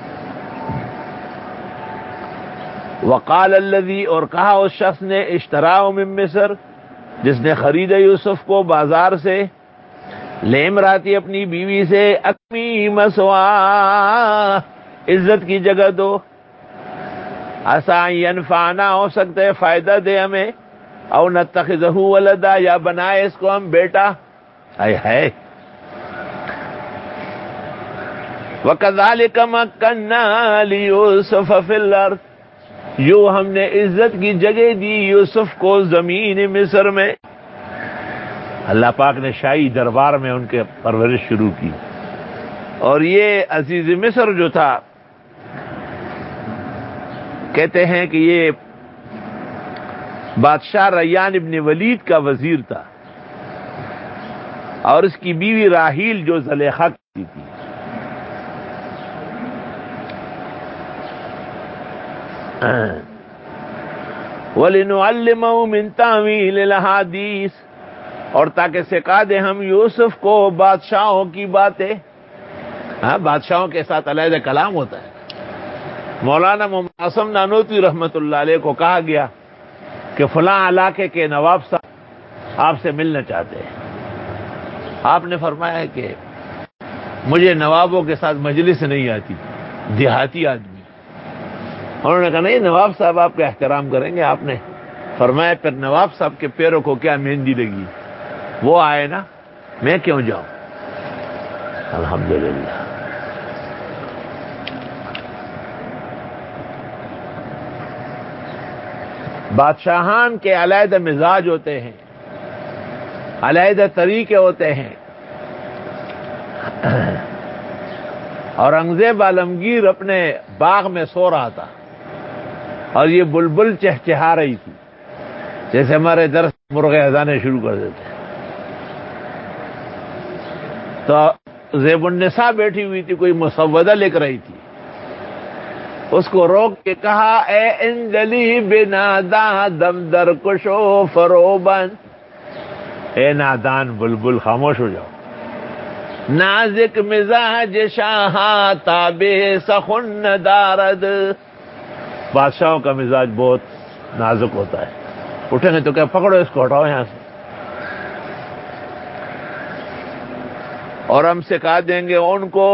وقال الذي، اور کہا اس شخص نے، اشتراه من مصر، جس نے خریدا یوسف کو بازار سے، لامراتی اپنی بیوی سے، اکمی مسوا، عزت کی جگہ دو، عسى ينفعنا، ہو سکتا ہے فائدہ دے ہمیں، او نتخذہ ولدا، یا بنائے اس کو ہم بیٹا. اے ہے. وَكَذَلِكَ مَكَّنَّا لِيُوسُفَ فِي الْأَرْضِ، یوں ہم نے عزت کی جگہ دی یوسف کو زمین مصر میں. اللہ پاک نے شاہی دربار میں ان کے پرورش شروع کی. اور یہ عزیز مصر جو تھا، کہتے ہیں کہ یہ بادشاہ ریان ابن ولید کا وزیر تھا، اور اس کی بیوی راحیل جو زلیخا کی تھی. وَلِنُعَلِّمَهُ مِن تَأْوِيلِ الْأَحَادِيثِ، اور تاکہ سکھا دیں ہم یوسف کو بادشاہوں کی باتیں. ہاں، بادشاہوں کے ساتھ علیحدہ کلام ہوتا ہے. مولانا محمد قاسم نانوتوی رحمۃ اللہ علیہ کو کہا گیا کہ فلاں علاقے کے نواب صاحب آپ سے ملنا چاہتے ہیں. آپ نے فرمایا کہ مجھے نوابوں کے ساتھ مجلس نہیں آتی، دیہاتی آدمی. انہوں نے کہا نہیں، نواب صاحب آپ کا احترام کریں گے. آپ نے فرمایا پھر نواب صاحب کے پیروں کو کیا مہندی لگی، وہ آئے نا، میں کیوں جاؤں. الحمدللہ. بادشاہان کے علیحدہ مزاج ہوتے ہیں، علیحدہ طریقے ہوتے ہیں. اورنگزیب عالمگیر اپنے باغ میں سو رہا تھا، اور یہ بلبل چہچہا رہی تھی، جیسے ہمارے درس مرغے اذانے شروع کر دیتے ہیں. تو زیب النساء بیٹھی ہوئی تھی، کوئی مسودہ لکھ رہی تھی. اس کو روک کے کہا، اے انجلی بنادا دم در کشو فروبن، اے نادان بلبل خاموش ہو جاؤ. نازک مزاج شاہ تابع سخن دارد، بادشاہوں کا مزاج بہت نازک ہوتا ہے. اٹھیں گے تو کیا پکڑو اس کو، ہٹاؤ یہاں سے. اور ہم سکھا دیں گے ان کو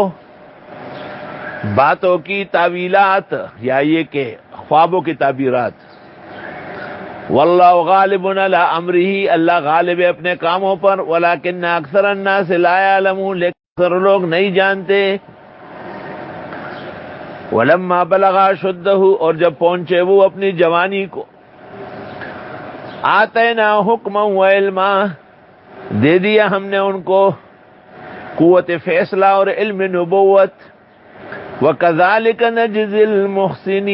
باتوں کی تعویلات، یا یہ کہ خوابوں کی تعبیرات. واللہ غالب علی امرہ، اللہ غالب ہے اپنے کاموں پر. ولکن اکثر الناس لا یعلمون، لیکن اکثر لوگ نہیں جانتے. ولما بلغ اشدہ، اور جب پہنچے وہ اپنی جوانی کو، آتینا حکما و علما، دے دیا ہم نے ان کو قوت فیصلہ اور علم نبوت. وَكَذَلِكَ نَجْزِي الْمُحْسِنِينَ،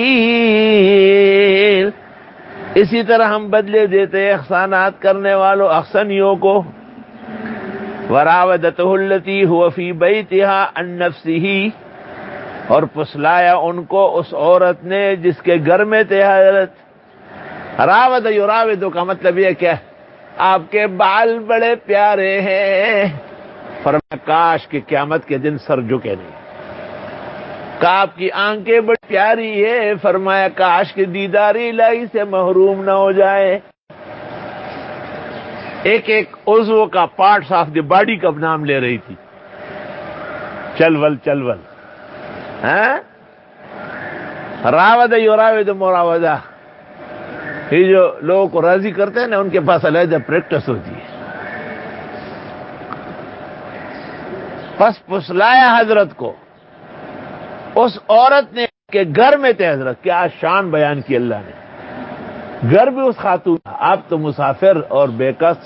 اسی طرح ہم بدلے دیتے احسانات کرنے والوں، احسنیوں کو. وَرَاوَدَتْهُ الَّتِي هُوَ فِي بَيْتِهَا عَن نَفْسِهِ، اور پسلایا ان کو اس عورت نے جس کے گھر میں تھے حضرت. راود یراود کا مطلب یہ کہ آپ کے بال بڑے پیارے ہیں. فرمایا کاش کہ قیامت کے دن سر جھکے نہیں. کہ آپ کی آنکھیں بڑی پیاری ہے، فرمایا کاش کہ دیدار الہی سے محروم نہ ہو جائے. ایک ایک عضو کا، پارٹس آف دی باڈی کا نام لے رہی تھی. چلول چلول، ہاں. راود یراود مراودہ، یہ جو لوگوں کو راضی کرتے ہیں نا، ان کے پاس علیحدہ پریکٹس ہوتی ہے. پس پسلایا حضرت کو اس عورت نے کہ گھر میں تھے حضرت. کیا شان بیان کی اللہ نے. گھر بھی اس خاتون، آپ تو مسافر اور بے کس.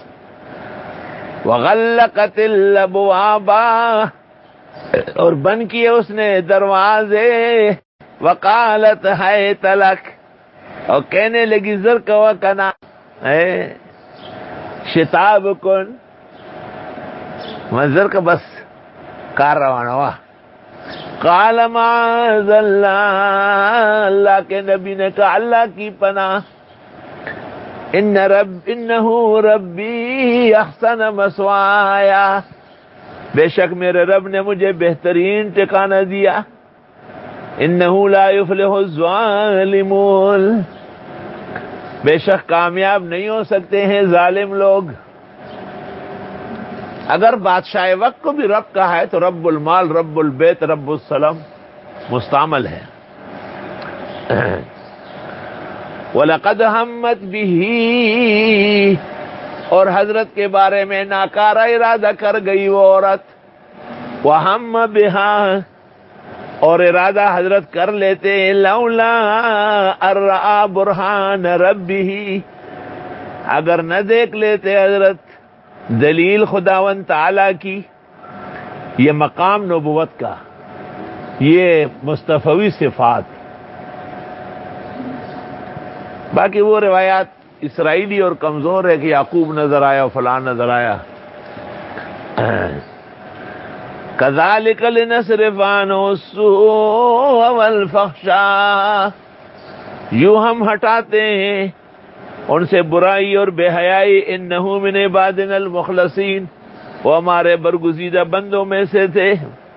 وغلقت الابواب، اور بند کیے اس نے دروازے. وقالت حیت لک، اور کہنے لگی زرک و کنا، شتاب کن، منظر کا بس کار روانہ ہوا. قال معاذ اللہ، اللہ کے نبی نے کہا اللہ کی پناہ، انہ ربی احسن مثوایا، بے شک میرے رب نے مجھے بہترین ٹھکانہ دیا، انہ لا یفلح الظالمون، بے شک کامیاب نہیں ہو سکتے ہیں ظالم لوگ۔ اگر بادشاہ وقت کو بھی رب کہا ہے تو رب المال، رب البیت، رب السلام مستعمل ہے۔ وَلَقَدْ هَمَّتْ بِهِ، اور حضرت کے بارے میں ناکارہ ارادہ کر گئی وہ عورت، وَهَمَّ بِهَا، اور ارادہ حضرت کر لیتے، لولا ان رأى برہان ربہ، اگر نہ دیکھ لیتے حضرت دلیل خداوند تعالی کی، یہ مقام نبوت کا، یہ مصطفی صفات۔ باقی وہ روایات اسرائیلی اور کمزور ہے کہ یعقوب نظر آیا، فلان نظر آیا۔ کذالک لنصرف عنہ السوء والفحشاء، یوں ہم ہٹاتے ہیں ان سے برائی اور بے حیائی، انہ من عبادنا المخلصین، وہ ہمارے برگزیدہ بندوں میں سے تھے۔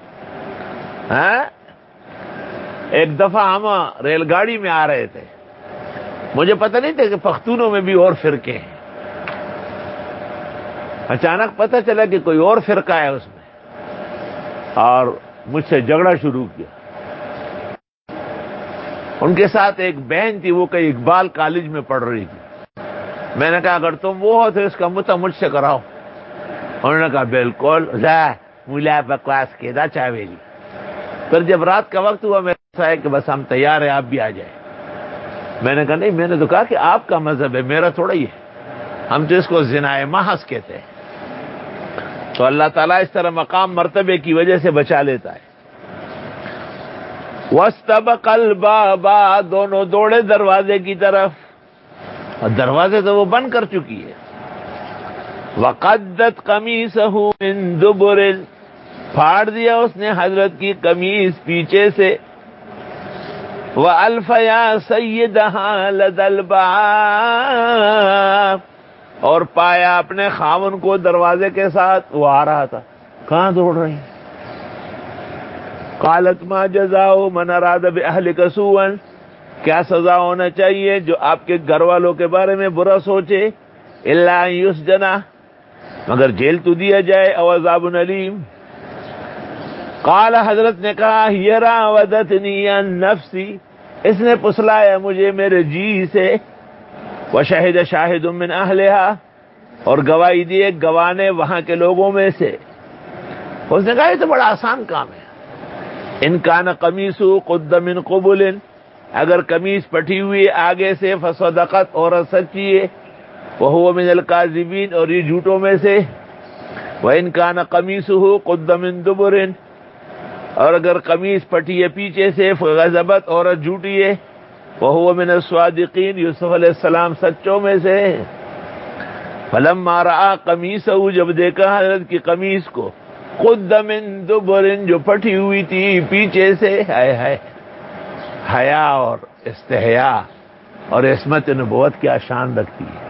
ایک دفعہ ہم ریل گاڑی میں آ رہے تھے، مجھے پتہ نہیں تھا کہ پختونوں میں بھی اور فرقے ہیں، اچانک پتہ چلا کہ کوئی اور فرقہ ہے اس میں، اور مجھ سے جھگڑا شروع کیا۔ ان کے ساتھ ایک بہن تھی، وہ کہیں اقبال کالج میں پڑھ رہی تھی۔ میں نے کہا اگر تم وہ ہو تو اس کا متع مجھ سے کراؤ۔ انہوں نے کہا بالکل، ملا بکواس کے دا چاویلی۔ پھر جب رات کا وقت ہوا، میرے ہے کہ بس ہم تیار ہیں، آپ بھی آ جائیں۔ میں نے کہا نہیں، میں نے تو کہا کہ آپ کا مذہب ہے، میرا تھوڑا ہی ہے، ہم تو اس کو زنا محض کہتے ہیں۔ تو اللہ تعالیٰ اس طرح مقام مرتبے کی وجہ سے بچا لیتا ہے۔ وَاسْتَبَقَ الْبَابَ، دونوں دوڑے دروازے کی طرف، اور دروازے تو وہ بند کر چکی ہے۔ وَقَدَّتْ قَمِيصَهُ مِن دُبُرٍ، پھاڑ دیا اس نے حضرت کی قمیص پیچھے سے۔ وَأَلْفَ يَا سَيِّدَهَا لَدَى الْبَابِ، اور پایا اپنے خاون کو دروازے کے ساتھ، وہ آ رہا تھا۔ کہاں دوڑ رہی؟ قالت ما جزاء من اراد باهلك سوءا، کیا سزا ہونا چاہیے جو آپ کے گھر والوں کے بارے میں برا سوچے، الا ان يسجن، مگر جیل تو دیا جائے، او عذاب علیم۔ قال، حضرت نے کہا، ہی راودتنی عن نفسی، اس نے پسلایا مجھے میرے جی سے، وشہد شاہد من اہلہا، اور گواہی دی ایک گواہ نے وہاں کے لوگوں میں سے۔ اس نے کہا یہ تو بڑا آسان کام ہے، ان کان قمیص قد من قبل، اگر قمیص پٹی ہوئی آگے سے، فصدقت، اور سچی ہے، وہو من الکاذبین، اور یہ جھوٹوں میں سے، وان کان قمیصہ قد من دبر، اور اگر قمیص پٹی ہے پیچھے سے، فغضبت، عورت جھوٹی ہے، وہو من الصادقین، یوسف علیہ السلام سچوں میں سے۔ فلما رأى قمیصہ، جب دیکھا حضرت کی قمیص کو، قد من دبر، جو پٹی ہوئی تھی پیچھے سے، ہائے ہائے، حیا اور استحیا اور عصمت نبوت کیا شان رکھتی ہے۔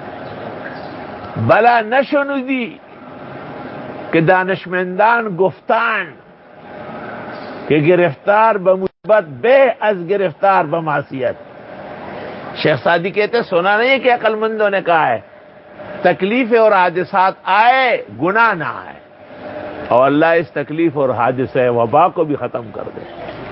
بلا نشنودی کہ دانشمندان گفتان کہ گرفتار بمصیبت بے از گرفتار بمعصیت۔ شیخ سعدی کہتے سنا نہیں کہ عقل مندوں نے کہا ہے تکلیفیں اور حادثات آئے گناہ نہ آئے، اور اللہ اس تکلیف اور حادثہ وبا کو بھی ختم کر دے۔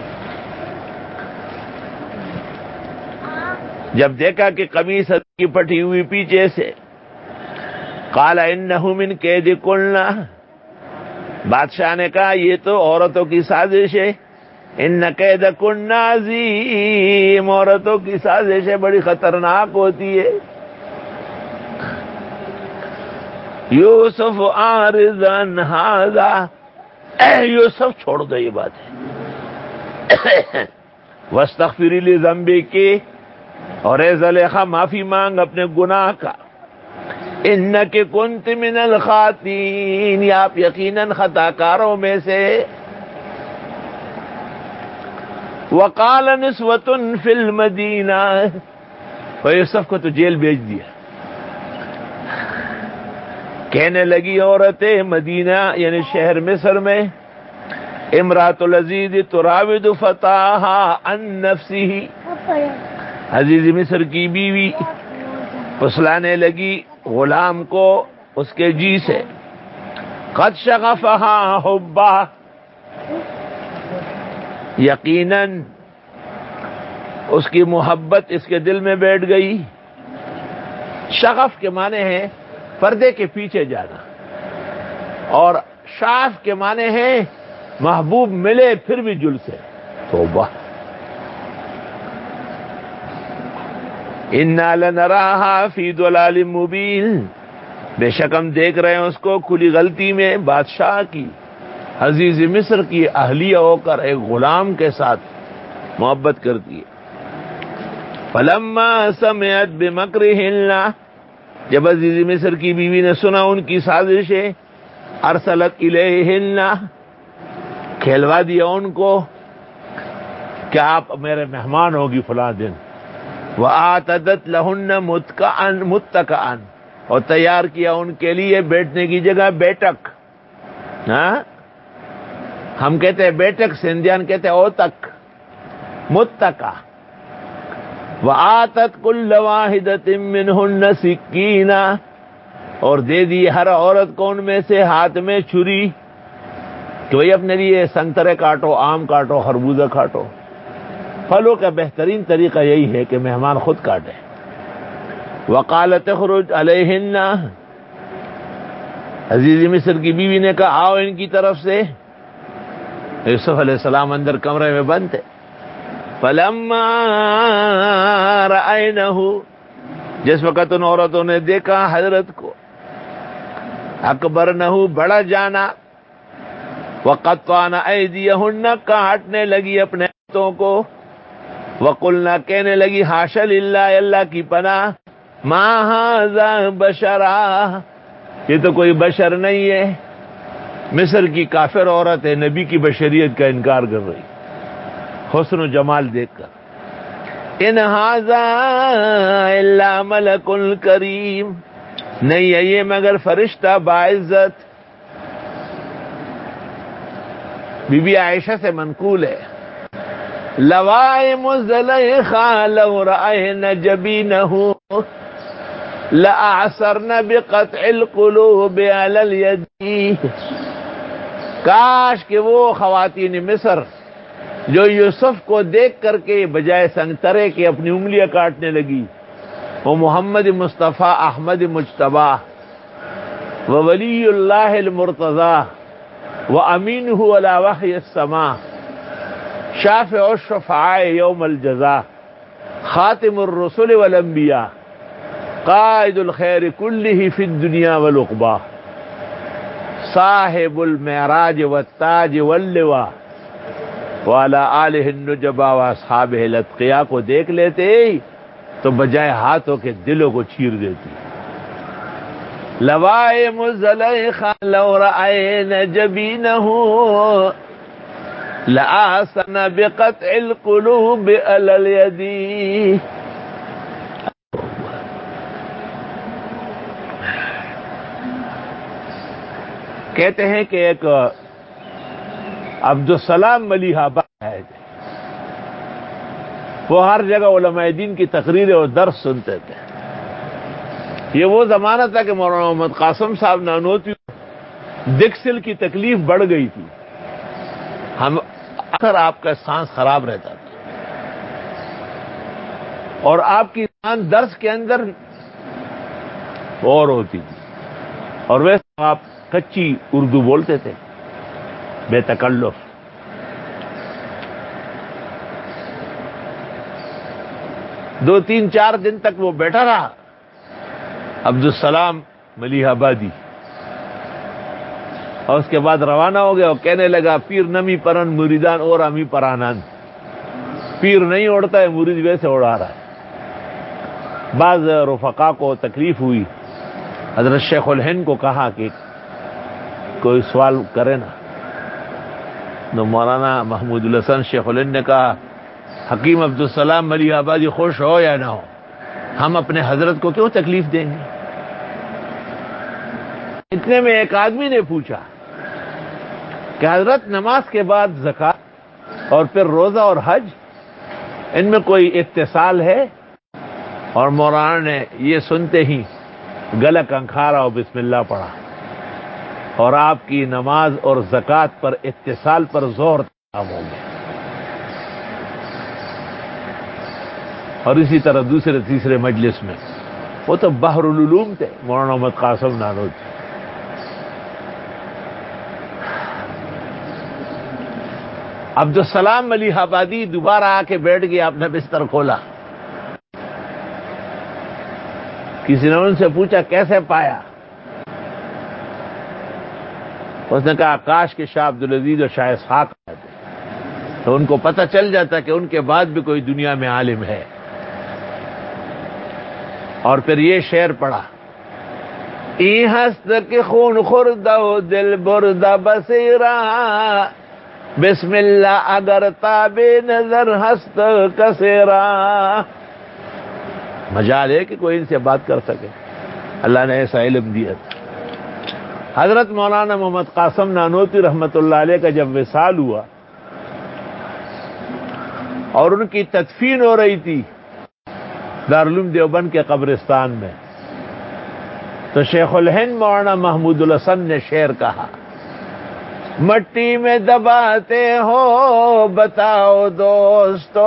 جب دیکھا کہ قمیص کی پٹی ہوئی پیچھے سے، قال انہ من کیدکن، بادشاہ نے کہا یہ تو عورتوں کی سازش ہے، ان کیدکن عظیم، عورتوں کی سازشیں بڑی خطرناک ہوتی ہے۔ یوسف اعرض عن ھذا، اے یوسف چھوڑ دو یہ بات ہے، واستغفری لذنبک، اور اے زلیخا معافی مانگ اپنے گناہ کا، انک کنت من الخاطئین، آپ یقیناً خطا کاروں میں سے۔ وقال نسوۃ فی المدینہ، یوسف کو تو جیل بھیج دیا. کہنے لگی عورتیں مدینہ یعنی شہر مصر میں، امرأۃ العزیز تراود فتاها عن نفسه، عزیز مصر کی بیوی پسلانے لگی غلام کو اس کے جی سے. قد شغفها حبا، یقیناً اس کی محبت اس کے دل میں بیٹھ گئی. شغف کے معنی ہے پردے کے پیچھے جانا، اور شاف کے معنی ہے محبوب ملے پھر بھی جل سے. توبہ. انا لنراها فی ضلال مبین، بے شک ہم دیکھ رہے ہیں اس کو کھلی غلطی میں، بادشاہ کی عزیز مصر کی اہلیہ ہو کر ایک غلام کے ساتھ محبت کرتی ہے. فلما سمعت بمکرہن، جب عزیز مصر کی بیوی نے سنا ان کی سازشیں، ارسلت الیہن، کھلوا دیا ان کو کہ آپ میرے مہمان ہوگی فلاں دن. وآتدت لہن متکئا، اور تیار کیا ان کے لیے بیٹھنے کی جگہ بیٹک. ہاں ہم کہتے ہیں بیٹک، سندھیان کہتے ہیں اوتک، متکا. وآتت کل واحدۃ منہن سکینا، اور دے دی ہر عورت کو ان میں سے ہاتھ میں چھری، تو یہ اپنے لیے سنترے کاٹو، آم کاٹو، خربوزہ کاٹو. پھلوں کا بہترین طریقہ یہی ہے کہ مہمان خود کاٹے. وقالت اخرج علیہن، عزیز مصر کی بیوی نے کہا آؤ ان کی طرف سے. یوسف علیہ السلام اندر کمرے میں بند تھے. فلما رأینہ، جس وقت ان عورتوں نے دیکھا حضرت کو، اکبرنہ، بڑا جانا، وقطعن ایدیہن، کاٹنے لگی اپنے ہاتھوں کو، وقلنا، کہنے لگی حاشا للہ، اللہ کی پناہ، ما ھذا بشرا، یہ تو کوئی بشر نہیں ہے. مصر کی کافر عورت ہے، نبی کی بشریت کا انکار کر رہی حسن و جمال دیکھ کر. ان ھذا الا ملک کریم، نہیں ہے یہ مگر فرشتہ باعزت. بی بی عائشہ سے منقول ہے، لوائم زلیخا لو رأین جبینہ لأعثرن بقطع القلوب علی الید. کاش کہ وہ خواتین مصر جو یوسف کو دیکھ کر کے بجائے سنگترے کے اپنی انگلیاں کاٹنے لگی، وہ محمد مصطفیٰ احمد مجتبیٰ وولی اللہ المرتضیٰ وامینہ علی وحی السماء شافع الشفعاء یوم الجزاء خاتم الرسل والانبیاء قائد الخیر کلہ فی الدنیا والعقبیٰ صاحب المعراج والتاج واللواء وعلی آلہ النجباء واصحابہ الاتقیاء کو دیکھ لیتے تو بجائے ہاتھوں کے دلوں کو چیر دیتی. لوائم زلیخا لو رأین جبینہ لآسن بقطع القلوب علی الید. کہتے ہیں کہ ایک عبدالسلام ملیحہ ہے، وہ ہر جگہ علماء دین کی تقریریں اور درس سنتے تھے. یہ وہ زمانہ تھا کہ مولانا محمد قاسم صاحب نانوتوی دکسل کی تکلیف بڑھ گئی تھی، ہم اکثر آپ کا سانس خراب رہتا تھا، اور آپ کی سانس درس کے اندر اور ہوتی تھی، اور ویسے آپ کچی اردو بولتے تھے بے تکلف. دو تین چار دن تک وہ بیٹھا رہا عبدالسلام ملیحہ آبادی، اور اس کے بعد روانہ ہو گیا اور کہنے لگا پیر نمی پرن مریدان اور امی پرانان. پیر نہیں اڑتا ہے، مرید ویسے اڑا رہا ہے. بعض رفقا کو تکلیف ہوئی، حضرت شیخ الہند کو کہا کہ کوئی سوال کرے نا. تو مولانا محمود الحسن شیخ الہند نے کہا حکیم عبدالسلام ملی آبادی خوش ہو یا نہ ہو، ہم اپنے حضرت کو کیوں تکلیف دیں گے؟ اتنے میں ایک آدمی نے پوچھا کہ حضرت نماز کے بعد زکوٰۃ اور پھر روزہ اور حج، ان میں کوئی اتصال ہے؟ اور مولانا نے یہ سنتے ہی گلا کنکھارا اور بسم اللہ پڑھا، اور آپ کی نماز اور زکوٰۃ پر اتصال پر زور تمام ہو گیا۔ اور اسی طرح دوسرے تیسرے مجلس میں، وہ تو بحر العلوم تھے مولانا محمد قاسم نانوتوی۔ عبدالسلام ملی آبادی دوبارہ آ کے بیٹھ گیا، اپنا بستر کھولا۔ کسی نے ان سے پوچھا کیسے پایا؟ اس نے کہا کاش کہ شاہ عبدالعزیز اور شاہ اسحاق آتے تو ان کو پتہ چل جاتا کہ ان کے بعد بھی کوئی دنیا میں عالم ہے۔ اور پھر یہ شعر پڑھا، ای ہست کہ خون خوردہ و دل بردہ بصیرہ، بسم اللہ اگر تاب نظر ہست کثیرہ۔ مجال ہے کہ کوئی ان سے بات کر سکے، اللہ نے ایسا علم دیا تھا۔ حضرت مولانا محمد قاسم نانوتوی رحمۃ اللہ علیہ کا جب وصال ہوا اور ان کی تدفین ہو رہی تھی دارالعلوم دیوبند کے قبرستان میں، تو شیخ الہند مولانا محمود الحسن نے شعر کہا، مٹی میں دباتے ہو بتاؤ دوستو،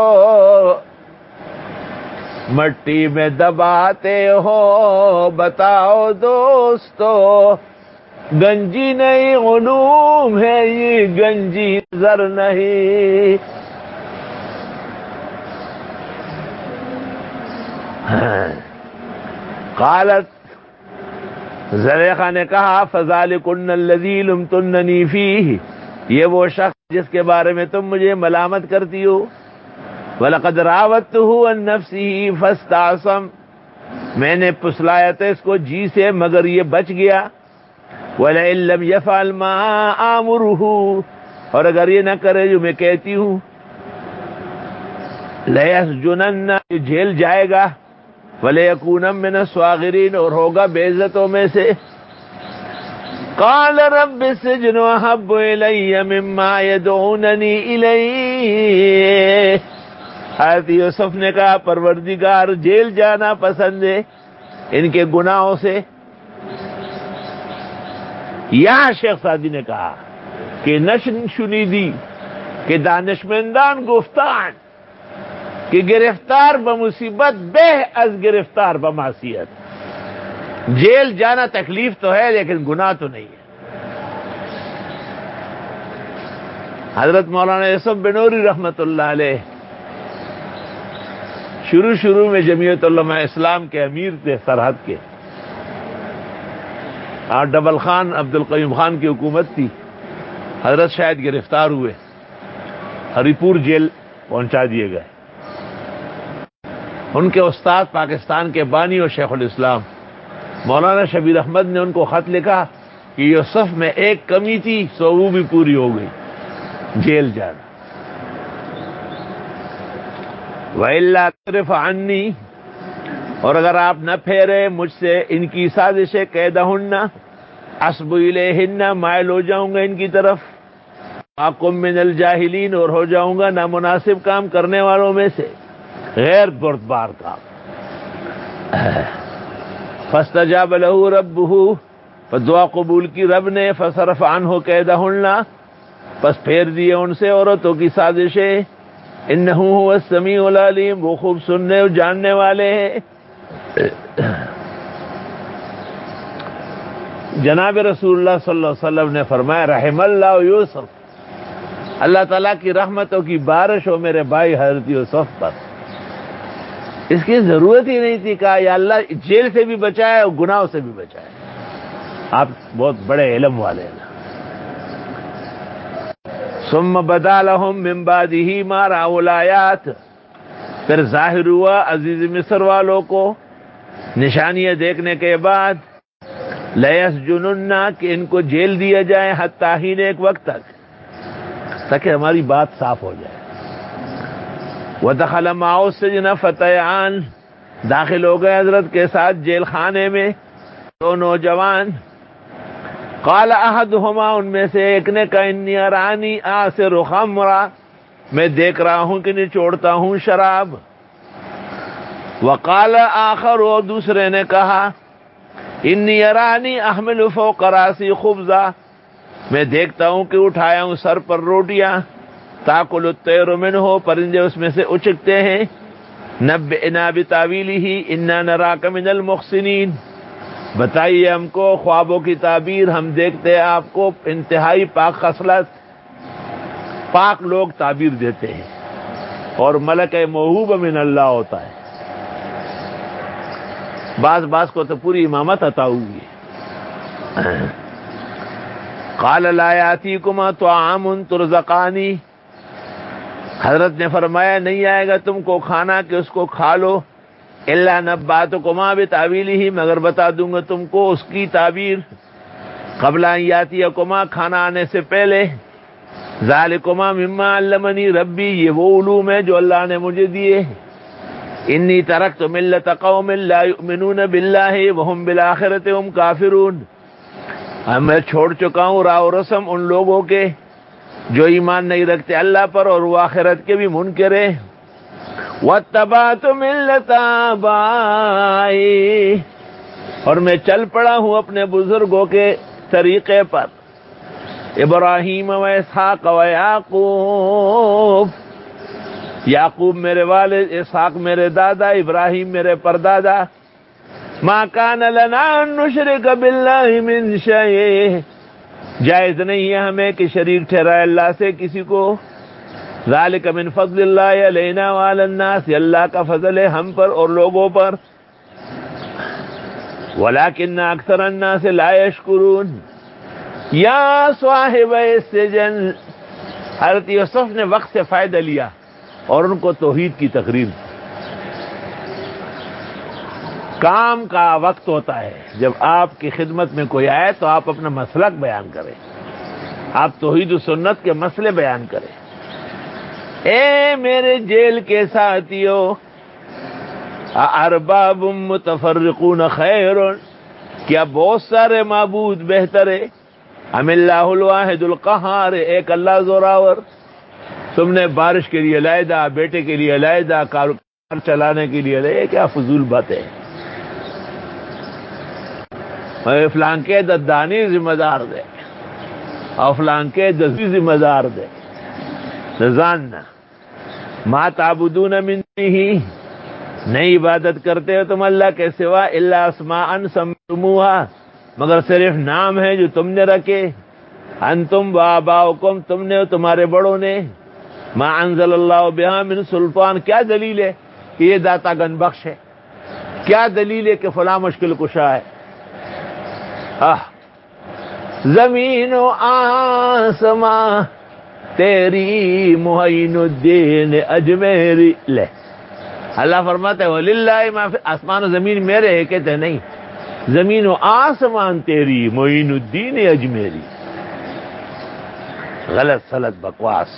مٹی میں دباتے ہو بتاؤ دوستو، گنجی نہیں علوم ہے یہ گنجی زر نہیں۔ قالت زلیخا نے کہا، فذالکن الذی لمتننی فیہ، یہ وہ شخص جس کے بارے میں تم مجھے ملامت کرتی ہو، وَلَقَدْ رَاوَدتُّهُ عَن نَّفْسِهِ فَاسْتَعْصَمَ، میں نے پسلایا تھا اس کو جی سے مگر یہ بچ گیا، وَلَئِن لَّمْ يَفْعَلْ مَا آمُرُهُ، اور اگر یہ نہ کرے جو میں کہتی ہوں، لَيَسْجُنَنَّ، جیل جائے گا، وَلَيَكُونَ مِنَ الصَّاغِرِينَ، اور ہوگا بے عزتوں میں سے۔ قَالَ رَبِّ السِّجْنُ أَحَبُّ إِلَيَّ مِمَّا يَدْعُونَنِي إِلَيْهِ، حضرت یوسف نے کہا پروردگار جیل جانا پسند ہے ان کے گناہوں سے۔ یہاں شیخ سعدی نے کہا کہ نشن شنیدی کہ دانشمندان گفتان کہ گرفتار بمصیبت بے از گرفتار بمعصیت، جیل جانا تکلیف تو ہے لیکن گناہ تو نہیں ہے۔ حضرت مولانا یوسف بنوری رحمت اللہ علیہ شروع میں جمعیت علماء اسلام کے امیر تھے سرحد کے، اور ڈبل خان عبد القیوم خان کی حکومت تھی، حضرت شاید گرفتار ہوئے، ہری پور جیل پہنچا دیے گئے۔ ان کے استاد پاکستان کے بانی اور شیخ الاسلام مولانا شبیر احمد نے ان کو خط لکھا کہ یوسف میں ایک کمی تھی سو وہ بھی پوری ہو گئی، جیل جانا۔ وَإِلَّا تَصْرِفْ عَنِّي، اور اگر آپ نہ پھیرے مجھ سے ان کی سازشیں، قیدہن اصب الیہن، مائل ہو جاؤں گا ان کی طرف، اکن من الجاہلین، اور ہو جاؤں گا نامناسب کام کرنے والوں میں سے، غیر بردبار کام۔ فاستجاب لہ ربہ، دعا قبول کی رب نے، فصرف عنہ قیدہن، پس پھیر دیے ان سے عورتوں کی سازشیں، انہ هو السمیع العلیم، وہ خوب سننے اور جاننے والے ہیں۔ جناب رسول اللہ صلی اللہ علیہ وسلم نے فرمایا، رحم اللہ یوسف، اللہ تعالیٰ کی رحمتوں کی بارش ہو میرے بھائی حضرت یوسف پر۔ اس کی ضرورت ہی نہیں تھی، کہا یا اللہ جیل سے بھی بچائے اور گناہوں سے بھی بچائے، آپ بہت بڑے علم والے ہیں۔ ثم بدا لهم من بعده ما رأوا الآیات، پھر ظاہر ہوا عزیز مصر والوں کو نشانیاں دیکھنے کے بعد، لَيَسْجُنُنَّ، کہ ان کو جیل دیا جائے، حتی حین، ایک وقت تک، تاکہ ہماری بات صاف ہو جائے۔ ودخل معه السجن فتیان، داخل ہو گئے حضرت کے ساتھ جیل خانے میں دو نوجوان. قال احدهما، ان میں سے ایک نے کہا انی ارانی آصر خمرا، میں دیکھ رہا ہوں کہ نچوڑتا ہوں شراب. وقال آخر، اور دوسرے نے کہا انی ارانی احمل فوق راسی خبزا، میں دیکھتا ہوں کہ اٹھایا ہوں سر پر روٹیاں. تاکل الطیر منہ، پرندے اس میں سے اچکتے ہیں. نبئنا بتاویلہ انا نراک من المحسنین، بتائیے ہم کو خوابوں کی تعبیر، ہم دیکھتے ہیں آپ کو انتہائی پاک خصلت، پاک لوگ تعبیر دیتے ہیں. اور ملک موہوب من اللہ ہوتا ہے، بعض کو تو پوری امامت عطا ہوئی ہے. قال لا یاتیکما طعام ترزقانی، حضرت نے فرمایا نہیں آئے گا تم کو کھانا کہ اس کو کھا لو. الا نباتکما بتاویلہ، مگر بتا دوں گا تم کو اس کی تعبیر. قبل ان یاتیکما، کھانا آنے سے پہلے. ذالکما مما علمنی ربی، یہ وہ علوم ہے جو اللہ نے مجھے دیے. انی ترکت ملت قوم لا یؤمنون باللہ وہم بالآخرۃ ہم کافرون، میں چھوڑ چکا ہوں راہ و رسم ان لوگوں کے جو ایمان نہیں رکھتے اللہ پر اور وہ آخرت کے بھی منکر ہیں. واتبعت ملت آبائی، اور میں چل پڑا ہوں اپنے بزرگوں کے طریقے پر. ابراہیم و اسحاق و یعقوب، یعقوب میرے والد، اسحاق میرے دادا، ابراہیم میرے پردادا. ما کان لنا ان نشرک باللہ من شیء، جائز نہیں ہے ہمیں کہ شریک ٹھہرائے اللہ سے کسی کو. ذالک من فضل اللہ علینا وعلی الناس، یہ اللہ کا فضل ہے ہم پر اور لوگوں پر. ولکن اکثر الناس لا یشکرون. یا صاحب السجن، حضرت یوسف نے وقت سے فائدہ لیا اور ان کو توحید کی تقریر. کام کا وقت ہوتا ہے، جب آپ کی خدمت میں کوئی آئے تو آپ اپنا مسلک بیان کریں، آپ توحید و سنت کے مسئلے بیان کریں. اے میرے جیل کے ساتھیوں، ارباب متفرقون خیر، کیا بہت سارے معبود بہتر ہے؟ ام اللہ الواحد القہار، ایک اللہ زوراور. تم نے بارش کے لیے علیحدہ، بیٹے کے لیے علیحدہ، کاروبار چلانے کے لیے علیحدہ، کیا فضول باتیں. فلان کے ددانی ذمہ دار دے اور فلان کے دزی ذمہ دار دے نزاننا. ما تعبدون من دونه، نہیں عبادت کرتے ہو تم اللہ کے سوا، الا اسماء سميتموها، مگر صرف نام ہے جو تم نے رکھے. انتم وآباؤکم، تم نے اور تمہارے بڑوں نے. ما انزل اللہ بها من سلطان، کیا دلیل ہے کہ یہ داتا گن بخش ہے؟ کیا دلیل ہے کہ فلاں مشکل کشا ہے؟ زمین و آسماں تیری معین الدین اجمیری. لے اللہ فرماتے ہیں وللہ ما فی، آسمان و زمین میرے ہے، کہتے ہیں نہیں، زمین و آسمان تیری معین الدین اجمیری. غلط سلط بکواس.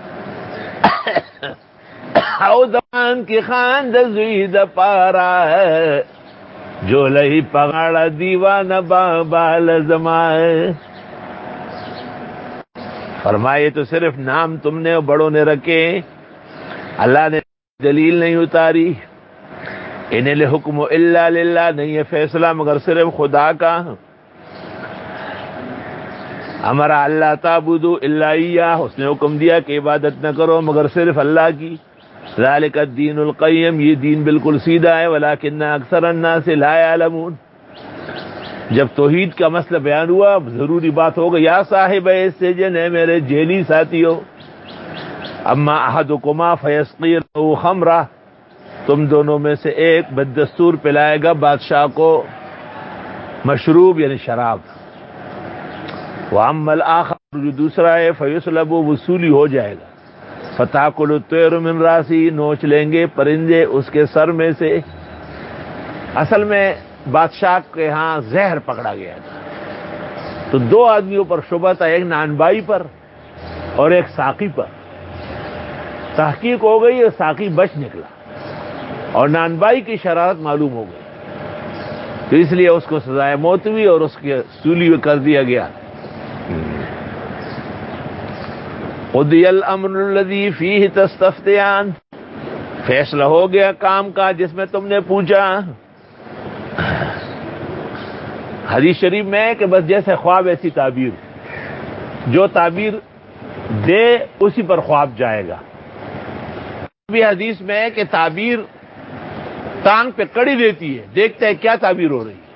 او دمان کی خاند زوید پارا ہے، جو لئی پگاڑا دیوان بابال زمائے. فرمائے تو صرف نام تم نے اور بڑوں نے رکھے، اللہ نے دلیل نہیں اتاری. ان الحکم الا للہ، نہیں ہے فیصلہ مگر صرف خدا کا. ہمارا اللہ تعبدوا الا ایاہ، اس نے حکم دیا کہ عبادت نہ کرو مگر صرف اللہ کی. ذالک الدین القیم، یہ دین بالکل سیدھا ہے. ولکن اکثر الناس لا یعلمون. جب توحید کا مسئلہ بیان ہوا، ضروری بات ہو گئی. یا صاحب السجن، ہے میرے جیلی ساتھیوں. اما احدکما فیسقی له خمرہ، تم دونوں میں سے ایک بددستور پلائے گا بادشاہ کو مشروب یعنی شراب. واما الاخر، جو دوسرا ہے فیسلب، وصولی ہو جائے گا. فتاکل الطیر من راسی، نوچ لیں گے پرندے اس کے سر میں سے. اصل میں بادشاہ کے ہاں زہر پکڑا گیا تھا تو دو آدمیوں پر شبہ تھا، ایک نانبائی پر اور ایک ساقی پر. تحقیق ہو گئی اور ساقی بچ نکلا اور نانبائی کی شرارت معلوم ہو گئی، تو اس لیے اس کو سزائے موت ہوئی اور اس کی سولی کر دیا گیا۔ قضی الامر الذی فیہ تستفتیان، فیصلہ ہو گیا کام کا جس میں تم نے پوچھا۔ حدیث شریف میں ہے کہ بس جیسے خواب ایسی تعبیر، جو تعبیر دے اسی پر خواب جائے گا۔ بھی حدیث میں ہے کہ تعبیر ٹانگ پہ کڑی دیتی ہے، دیکھتے ہیں کیا تعبیر ہو رہی ہے،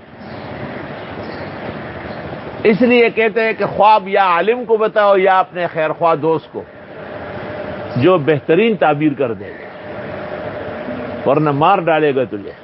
اس لیے کہتے ہیں کہ خواب یا عالم کو بتاؤ یا اپنے خیر خواہ دوست کو جو بہترین تعبیر کر دے گا، ورنہ مار ڈالے گا تجھے۔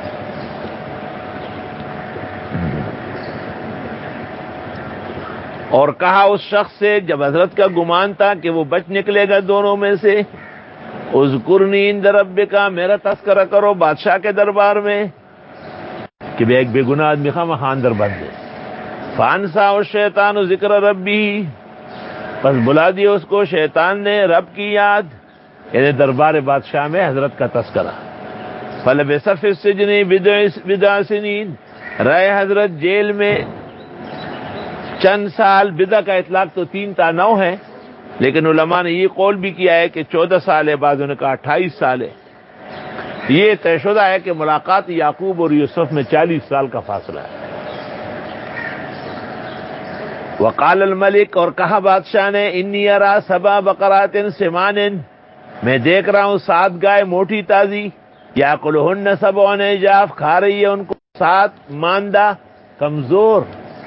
اور کہا اس شخص سے جب حضرت کا گمان تھا کہ وہ بچ نکلے گا دونوں میں سے، اذکرنی عند ربک، میرا تذکرہ کرو بادشاہ کے دربار میں، کہ ایک بے گناہ آدمی خواہ اندر بند ہے۔ فانسا الشیطان ذکر ربی، پس بلا دیا اس کو شیطان نے رب کی یاد، یعنی دربار بادشاہ میں حضرت کا تذکرہ۔ فلبث فی السجن بضع سنین، رہے حضرت جیل میں چند سال۔ بدع کا اطلاق تو 3 تا 9 ہے، لیکن علماء نے یہ قول بھی کیا ہے کہ 14 سال ہے، بعضوں نے کہا 28 سال ہے۔ یہ طے شدہ ہے کہ ملاقات یعقوب اور یوسف میں 40 سال کا فاصلہ ہے۔ وقال الملک، اور کہا بادشاہ نے، انی ارا 7 بقرات سمان، میں دیکھ رہا ہوں 7 گائے موٹی تازی، یاکلہن 7 عجاف، کھا رہی ہے ان کو 7 ماندہ کمزور،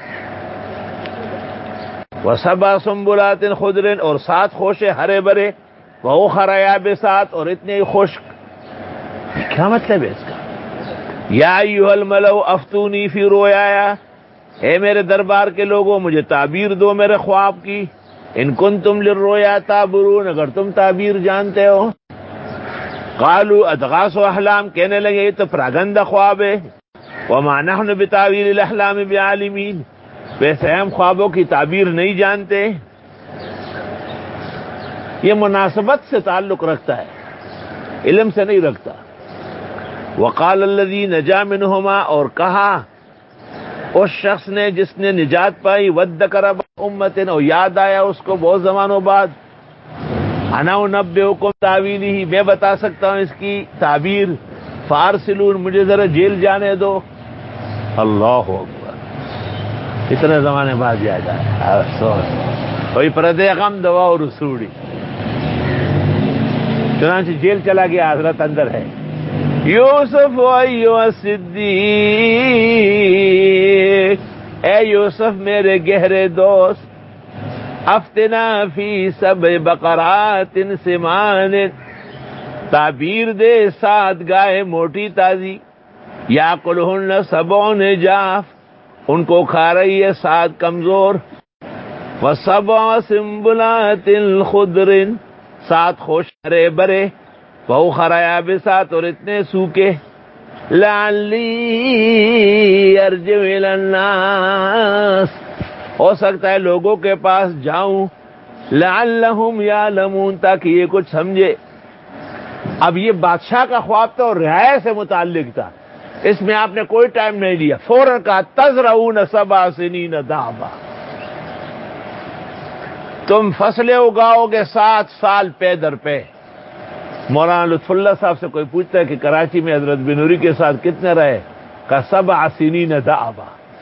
و7 سنبلات خضر، اور 7 خوشے ہرے بھرے، وأخر یابسات، اور اتنے خشک۔ کیا مطلب ہے اس کا؟ یا ایھا الملأ افتونی فی رؤیایا، اے میرے دربار کے لوگوں مجھے تعبیر دو میرے خواب کی، ان کنتم للرؤیا تعبرون، اگر تم تعبیر جانتے ہو۔ قالوا اضغاث احلام، کہنے لگے یہ تو پراگندہ خواب ہے، وما نحن بتاویل الاحلام بعالمین، ویسے ہم خوابوں کی تعبیر نہیں جانتے۔ یہ مناسبت سے تعلق رکھتا ہے، علم سے نہیں رکھتا۔ وقال الذی نجا منہما، اور کہا اس شخص نے جس نے نجات پائی، وذکر بعد امت، اور یاد آیا اس کو بہت زمانوں بعد، انا انبئکم تاویلہ، میں بتا سکتا ہوں اس کی تعبیر، فارسلون، مجھے ذرا جیل جانے دو۔ اللہ اکبر، اتنے زمانے بعد یاد آیا، افسوس، وہی پردے غم دوا اور رسوڑی۔ چنانچہ جیل چلا گیا، حضرت اندر ہے۔ یوسف ایھا الصدیق، اے یوسف میرے گہرے دوست، افتنا فی 7 بقرات سمان، تعبیر دے 7 گائے موٹی تازی، یاکلہن 7 عجاف، ان کو کھا رہی ہے 7 کمزور، و7 سنبلات خضر، 7 خوش ہرے برے، وأخر یابسات، اور اتنے سوکھے، لعلی ارجع الی الناس، ہو سکتا ہے لوگوں کے پاس جاؤں، لعلہم یعلمون، تاکہ یہ کچھ سمجھے۔ اب یہ بادشاہ کا خواب تھا اور رعایا سے متعلق تھا، اس میں آپ نے کوئی ٹائم نہیں لیا، فوراً کہا تزرعون 7 سنین دابا، تم فصلیں اگاؤ گے 7 سال پے در پے۔ مولانا لطف اللہ صاحب سے کوئی پوچھتا ہے کہ کراچی میں حضرت بنوری کے ساتھ کتنے رہے، کہا 7 سنین دابا۔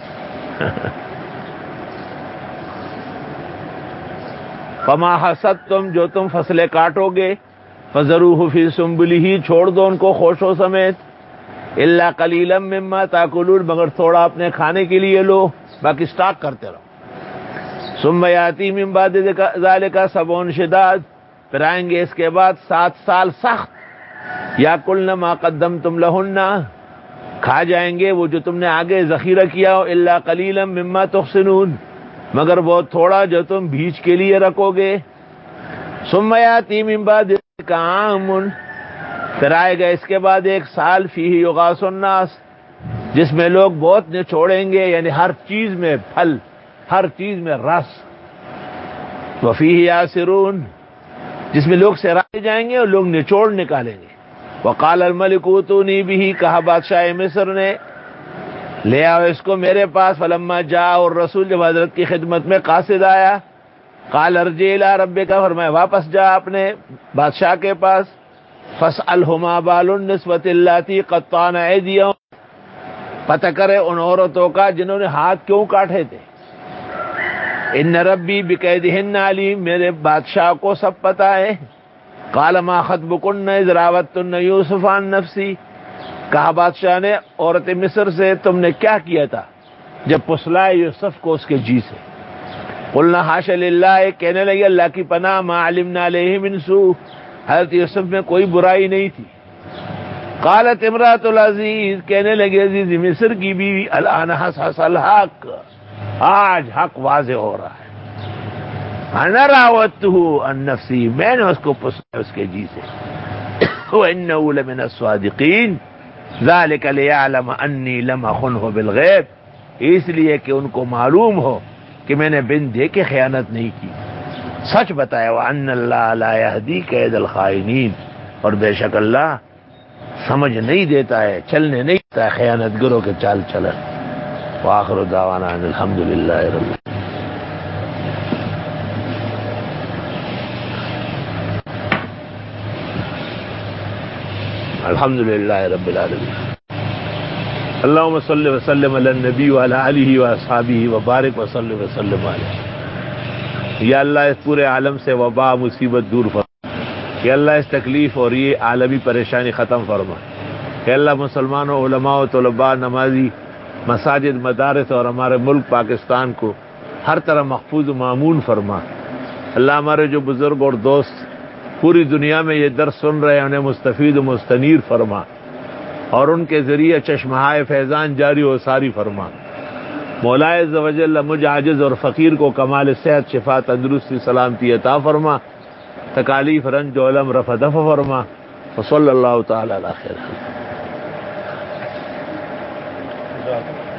فما حصدتم، جو تم فصلیں کاٹو گے، فذروہ فی سنبلہ، چھوڑ دو ان کو خوشوں سمیت، الا قلیلا مما تاکلون، مگر تھوڑا اپنے کھانے کے لیے لو، باقی سٹاک کرتے رہو۔ ثم یاتی من بعد ذلک 7 شداد، پھر آئیں گے اس کے بعد 7 سال سخت، یاکلن ما قدمتم لہن، کھا جائیں گے وہ جو تم نے آگے ذخیرہ کیا ہو، الا قلیلا مما تحصنون، مگر بہت تھوڑا جو تم بیچ کے لیے رکھو گے۔ ثم یاتی من بعد ذلک عام، پھر آئے گا اس کے بعد 1 سال، فیہ یغاث الناس، جس میں لوگ بہت نچوڑیں گے، یعنی ہر چیز میں پھل، ہر چیز میں رس، وفیہ یاسرون، جس میں لوگ سرائے جائیں گے اور لوگ نچوڑ نکالیں گے. وقال الملک اوتونی بہ، کہا بادشاہ مصر نے لے آؤ اس کو میرے پاس. فلما جاء، اور رسول جب حضرت کی خدمت میں قاصد آیا، قال ارجع الی ربک، فرمایا واپس جا اپنے بادشاہ کے پاس. فاسألہ ما بال النسوۃ اللاتی قطعن ایدیہم، پتہ کرے ان عورتوں کا جنہوں نے ہاتھ کیوں کاٹے تھے. ان ربی بکیدہن علیم، میرے بادشاہ کو سب پتہ ہے. قال ما خطبکن اذ راوتن یوسف عن نفسی، کہا بادشاہ نے عورت مصر سے تم نے کیا کیا تھا جب پسلائے یوسف کو اس کے جی سے. قلنا حاشا للہ، کہنے لگے اللہ کی پناہ، ما علمنا علیہ من سوء، حضرت یوسف میں کوئی برائی نہیں تھی. قالت امرأۃ العزیز، کہنے لگے عزیز مصر کی بیوی، الآن حصحص الحق، آج حق واضح ہو رہا ہے. انا راودتہ عن نفسی، میں نے اس کو پسلایا اس کے جی سے. وانہ لمن الصادقین ذلک لیعلم انی لم اخنہ بالغیب، اس لیے کہ ان کو معلوم ہو کہ میں نے بن دیکھے خیانت نہیں کی، سچ بتایا. وان اللہ لا یہدی کید الخائنین، اور بے شک اللہ سمجھ نہیں دیتا ہے، چلنے نہیں دیتا ہے خیانت گروں کے چال چلن. وآخر دعوانا ان الحمد للہ رب الحمد للہ رب العالمین. اللہم صلی وسلم علی النبی وعلی آلہ واصحابہ وبارک وسلم وسلم علیہ. یا اللہ اس پورے عالم سے وبا مصیبت دور فرما. یا اللہ اس تکلیف اور یہ عالمی پریشانی ختم فرما. یا اللہ مسلمانوں، علماء و طلباء، نمازی، مساجد، مدارس اور ہمارے ملک پاکستان کو ہر طرح محفوظ و مامون فرما. اللہ ہمارے جو بزرگ اور دوست پوری دنیا میں یہ درس سن رہے ہیں انہیں مستفید و مستنیر فرما، اور ان کے ذریعے چشمہائے فیضان جاری و ساری فرما. مولا عز و جل مجھ عاجز اور فقیر کو کمال صحت، شفا، تندرستی، سلامتی عطا فرما. تکالیف، رنج و علم رفع دفع فرما. وصلی اللہ تعالی علی خیر.